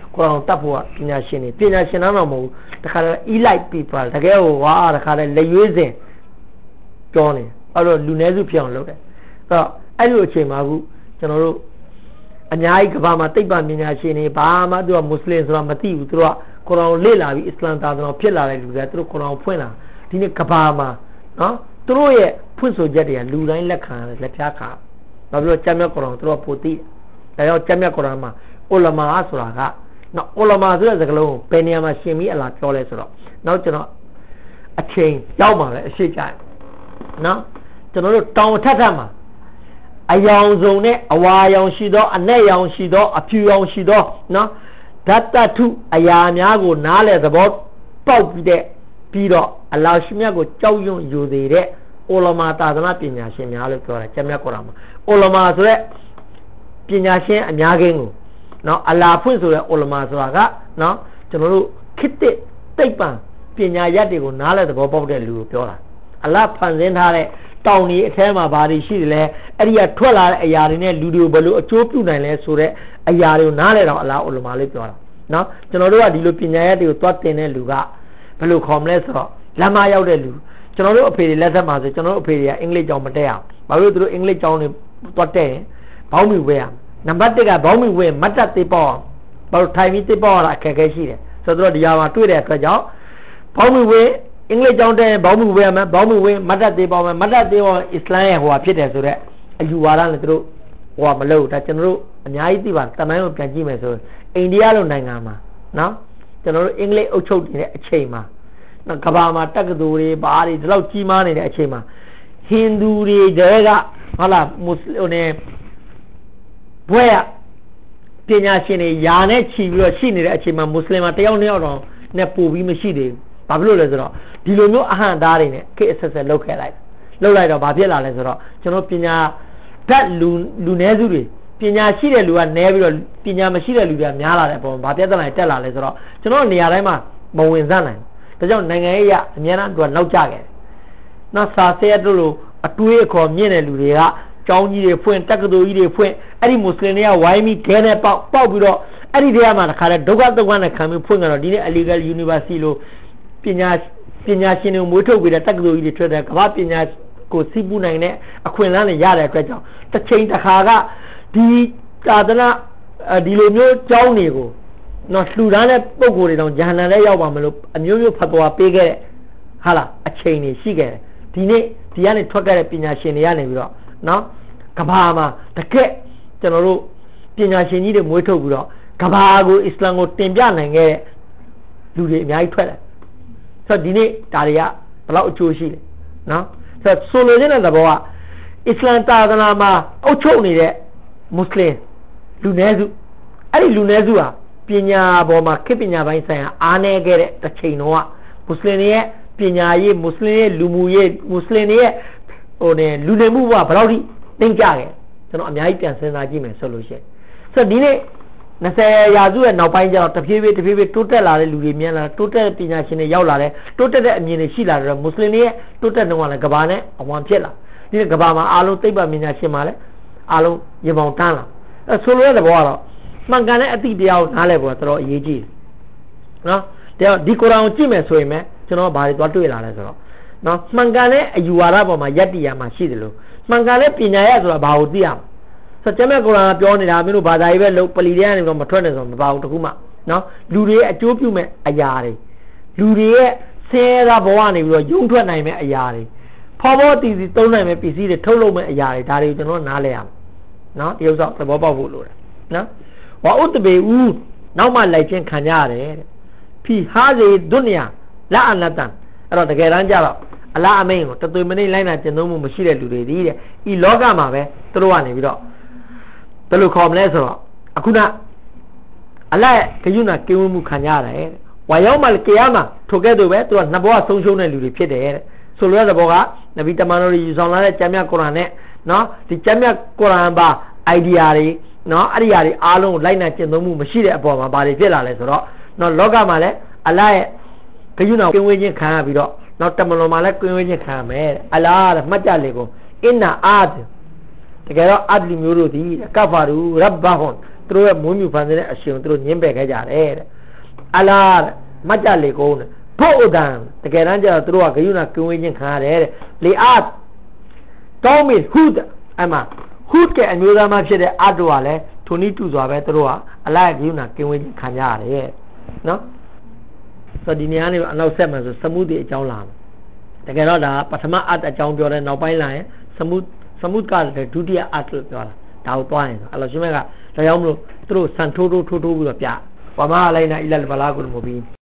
ကိုရောင်တတ်ဖို့ကပညာရှင်တော့မဟုတ်တခါတည်း elite people တကယ်ဟိုတခါတည်းလက်ရွေးစင်ပြောနေအဲ့တော့လူနည်းစုဖြစ်အောင်လုပ်တယ်အဲ့တော့အဲ့လိုအချိန်မှာအခုကျွန်တော်တို့အများကြီးကဘာမှာတိတ်ပံပညာရှင်တွေဘာမှသူကမွတ်စလင်ဆိုတာမသိဘူးသူတို့ကကိုရောင်လေ့လာပြီးအစ္စလာမ်သာသနာဖြစ်လာတဲ့လူတွေသူတို့ကိုရောင်ဖွင့်လာဒီနေ့ကဘာမှာနော်သူတို့ရဲ့ဖွင့်ဆိုချက်တွေကလူတိုင်းလက်ခံလက်ပြားခါဘာဖြစ်လို့ကျမ်းမြတ်ကိုရောင်သူတို့ပိုသိဒါကြောင့်ကျမ်းမြတ်ကိုရောင်မှာဥလမာဆိုတာကနော်ဥလမာဆိုတဲ့စကားလုံးဘယ်နေရာမှာရှင်ပြီးအလားပြောလဲဆိုတော့နောက်ကျွန်တော်အချိန်ရောက်မှာလဲအရှိကြနော်ကျွန်တော်တို့တောင်ထက်မှာအယောင်စုံနဲ့အဝါရောင်ရှိသောအနက်ရောင်ရှိသောအဖြူရောင်ရှိသောနော်ဓာတ်တထုအရာများကိုနားလဲသဘောပေါက်ပြီးတော့အလ္လာဟ်ရှိမြတ်ကိုကြောက်ရွံ့ယူသေးတဲ့ဥလမာသာသနာပညာရှင်များလို့ပြောတယ်ကျမ်းမြတ်ကုရ်အာန်မှာဥလမာဆိုတဲ့ပညာရှင်အများကြီးကိုနော်အလ္လာဟ်ဖွင့်ဆိုတဲ့ဥလမာဆိုတာကနော်ကျွန်တော်တို့ခေတ်တိတ်ပံပညာရပ်တွေကိုနားလဲသဘောပေါက်တဲ့လူကိုပြောတာအလ္လာဟ်ဖန်ဆင်းထားတဲ့တောင်ကြီးအထဲမှာဘာတွေရှိတယ်လဲအဲ့ဒီကထွက်လာတဲ့အရာတွေနဲ့လူတွေကိုဘယ်လိုအကျိုးပြုနိုင်လဲဆိုတဲ့အရာတွေကိုနားလဲတော့အလ္လာဟ်ဥလမာလေးပြောတာနော်ကျွန်တော်တို့ကဒီလိုပညာရပ်တွေကိုသွားတင်တဲ့လူကဘယ်လိုခေါ်မလဲဆိုတော့လမ်းမရောက်တဲ့လူကျွန်တော်တို့အဖေတွေလက်ထက်မှာဆိုကျွန်တော်တို့အဖေတွေကအင်္ဂလိပ်ကျောင်းမတက်အောင်ဘာလို့သူတို့အင်္ဂလိပ်ကျောင်းတွေသွားတက်ရင်ဘောင်းမီဝဲရနံပါတ်1ကဘောင်းမီဝဲမတ်တက်သေးပေါ့ဘာလို့ထိုင်ပြီးသေးပေါ့ရအခက်အခဲရှိတယ်ဆိုတော့ဒီဟာမှာတွေ့တဲ့အတွက်ကြောင့်ဘောင်းမီဝဲအင်္ဂလိပ်ကျောင်းတက်ရင်ဘောင်းမီဝဲမှာဘောင်းမီဝဲမတ်တက်သေးပေါ့မတ်တက်သေးပေါ့အစ္စလာမ်ရဲ့ဟိုဟာဖြစ်တယ်ဆိုတော့အယူဝါဒနဲ့သူတို့ဟိုဟာမလုပ်ဒါကျွန်တော်တို့အများကြီးသိပါတမိုင်းကိုပြန်ကြည့်မယ်ဆိုရင်အိန္ဒိယလိုနိုင်ငံမှာနော်ကျွန်တော်တို့အင်္ဂလိပ်အုပ်ချုပ်နေတဲ့အချိန်မှာကဘာမှာတက္ကသိုလ်တွေဘာတွေဒီလောက်ကြီးမားနေတဲ့အချိန်မှာဟိန္ဒူတွေတွေကဟုတ်လားမွတ်စလင်တွေဘွဲပညာရှင်တွေယာနဲ့ချီပြီးတော့ရှိနေတဲ့အချိန်မှာမွတ်စလင်မှာတယောက်နှစ်ယောက်တော့နဲ့ပို့ပြီးမရှိသေးဘူးဘာဖြစ်လို့လဲဆိုတော့ဒီလိုမျိုးအဟံသားတွေနဲ့ခေတ်အဆက်ဆက်လောက်ခဲ့လိုက်တော့ဘာဖြစ်လာလဲဆိုတော့ကျွန်တော်ပညာဓာတ်လူနည်းစုတွေပညာရှိတဲ့လူကနည်းပြီးတော့ပညာမရှိတဲ့လူတွေကများလာတဲ့အပေါ်ဘာပြဿနာတက်လာလဲဆိုတော့ကျွန်တော်နေရာတိုင်းမှာမဝင်စားနိုင်ဒါကြောင့်နိုင်ငံရေးအများအားတို့နောက်ကျခဲ့တယ်။နောက်စာဆဲတို့လိုအတွေးအခေါ်မြင့်တဲ့လူတွေကကျောင်းကြီးတွေဖွင့်တက္ကသိုလ်ကြီးတွေဖွင့်အဲ့ဒီမွတ်စလင်တွေကဝိုင်းပြီးခဲနဲ့ပေါက်ပြီးတော့အဲ့ဒီတရားမှာတခါတည်းဒုက္ခသုက္ခနဲ့ခံပြီးဖွင့်ကြတော့ဒီနေ့ illegal university လို့ပညာရှင်တွေမွေးထုတ်ပြီးတဲ့တက္ကသိုလ်ကြီးတွေထွက်တဲ့ကမ္ဘာပညာကိုစီးပူးနိုင်တဲ့အခွင့်အလမ်းတွေရတဲ့အတွက်ကြောင့်တစ်ချိန်တစ်ခါကဒီသာသနာဒီလိုမျိုးကျောင်းတွေကိုနော်လှူဒါန်းတဲ့ပုံကိုယ်တွေတော့ဂျာဟန်နမ်ထဲရောက်ပါမလို့အမျိုးမျိုးဖတ်သွားပေးခဲ့တဲ့ဟာလားအချိန်တွေရှိခဲ့တယ်ဒီနေ့ဒီကနေထွက်ခဲ့တဲ့ပညာရှင်တွေကနေပြီးတော့နော်ကဘာမှာတကက်ကျွန်တော်တို့ပညာရှင်ကြီးတွေမွေးထုတ်ပြီးတော့ကဘာကိုအစ္စလာမ်ကိုတင်ပြနိုင်ခဲ့တဲ့လူတွေအများကြီးထွက်တယ်ဆိုတော့ဒီနေ့ဒါတွေကဘယ်လောက်အကျိုးရှိလဲနော်ဆိုလိုချင်တဲ့သဘောကအစ္စလာမ်သာသနာမှာအုပ်ချုပ်နေတဲ့မွတ်စလင်လူနည်းစုအဲ့ဒီလူနည်းစုဟာပညာပေါ်မှာခေတ်ပညာပိုင်းဆိုင်ရာအားနည်းခဲ့တဲ့တစ်ချိန်တော့မွတ်စလင်တွေရဲ့ပညာရေးမွတ်စလင်ရဲ့လူမှုရေးမွတ်စလင်တွေရဲ့လူနေမှုကဘယ်လောက်ထိသင်ကြခဲ့ကျွန်တော်အများကြီးပြန်စဉ်းစားကြည့်မယ်ဆိုလို့ရှိရင်ဆိုတော့ဒီနေ့20ရာစုရဲ့နောက်ပိုင်းကျတော့တဖြည်းဖြည်းတိုးတက်လာတဲ့လူတွေမြန်လာတိုးတက်ပညာရှင်တွေရောက်လာတယ်တိုးတက်တဲ့အမြင်တွေရှိလာတော့မွတ်စလင်တွေရဲ့တိုးတက်တော့လည်းကဘာနဲ့အဝံဖြစ်လာဒီနေ့ကဘာမှာအားလုံးသိပ္ပံပညာရှင်မှာလည်းအားလုံးရေပေါင်တန်းလာအဲဆိုလိုတဲ့ဘောကတော့မှန်ကန်တဲ့အသည့်တရားကိုနားလည်ဖို့တော်တော်အရေးကြီးတယ်နော်ဒီကုရ်အာန်ကိုကြည့်မယ်ဆိုရင်လည်းကျွန်တော်ဘာတွေသွားတွေ့လာလဲဆိုတော့နော်မှန်ကန်တဲ့အယူဝါဒပေါ်မှာယက်တီယာမှာရှိတယ်လို့မှန်ကန်တဲ့ပညာရဆိုတာဘာကိုသိရမလဲဆိုတော့ကျမ်းမြတ်ကုရ်အာန်ကပြောနေတာမင်းတို့ဘာသာရေးပဲလို့ပလီတွေကနေတော့မထွက်နဲ့ဆိုတော့မပါဘူးတခုမှနော်လူတွေရဲ့အကျိုးပြုမဲ့အရာတွေလူတွေရဲ့ဆင်းရဲသားဘဝနေပြီးတော့ယုံထွက်နိုင်မဲ့အရာတွေဖော်ဖော်တည်တည်သုံးနိုင်မဲ့ပစ္စည်းတွေထုတ်လုပ်မဲ့အရာတွေဒါတွေကိုကျွန်တော်နားလဲရမယ်နော်ဒီဥစ္စာသဘောပေါက်ဖို့လိုတယ်နော်ဝါဥတဘေဦးနောက်မှလိုက်ချင်းခံကြရတယ်တဲ့ဖီဟာဇေဒုနီယာလာအနတန်အဲ့တော့တကယ်တမ်းကျတော့အလားအမိန်ကိုတသွေးမနှိမ့်လိုက်တာကျင့်သုံးမှုမရှိတဲ့လူတွေဒီတဲ့ဤလောကမှာပဲသူတို့ကနေပြီးတော့ဘယ်လိုခေါ်မလဲဆိုတော့အခုနအလတ်ဂယုဏကင်းဝမှုခံကြရတယ်ဝါရောက်မှကေယာမှာထိုကဲ့သို့ပဲသူကနှစ်ဘဝဆုံးရှုံးတဲ့လူတွေဖြစ်တယ်တဲ့ဆိုလိုတဲ့ဘောကနဗီတမန်တော်ကြီးယူဆောင်လာတဲ့ကျမ်းမြတ်ကုရ်အာန်နဲ့နော်ဒီကျမ်းမြတ်ကုရ်အာန်ပါ idea တွေနော်အဲ့ဒီအရာတွေအားလုံးကိုလိုက်နိုင်ကျင့်သုံးမှုမရှိတဲ့အပေါ်မှာဘာတွေဖြစ်လာလဲဆိုတော့နော်လောကမှာလည်းအလတ်ရဲ့ဂယုဏကင်းဝခြင်းခံရပြီးတော့နောက်တမလွန်မှာလည်းကင်းဝခြင်းခံရမယ်တဲ့အလားတဲ့မှတ်ကြလေကုန်အင်နာအာဒ်တကယ်တော့အဒ်လီမျိုးတို့ဒီကဖာရူရဘ်ဘာဟွန်သူတို့ရဲ့မွေးမြူဖန်တဲ့အရှင်သူတို့ညှင်းပယ်ခဲ့ကြတယ်တဲ့အလားမကြလေကုန်းတဲ့ဖို့ဥဒံတကယ်တမ်းကျတော့သူတို့ကဂယုဏကင်းဝေးခြင်းခံရတယ်တဲ့လေအားကောင်းပြီဟုဒ်အမဟုဒ်ကအမျိုးသားမဖြစ်တဲ့အတ်တို့ကလည်းထိုနည်းတူစွာပဲသူတို့ကအလားဂယုဏကင်းဝေးခြင်းခံကြရတယ်နော်ဆိုဒီနေရာနေအနောက်ဆက်မှာဆိုစမှုတိအကြောင်းလာမယ်တကယ်တော့ဒါပထမအတ်အကြောင်းပြောတယ်နောက်ပိုင်းလာရင်စမှုကလည်းဒုတိယအတ်လို့ပြောတာဒါကိုသွားရင်အဲ့လိုရှင်မဲကဒါကြောင့်မလို့သူတို့စံထိုးပြီးတော့ပြပမာလိုက်နာဣလဘလာကုမဘီ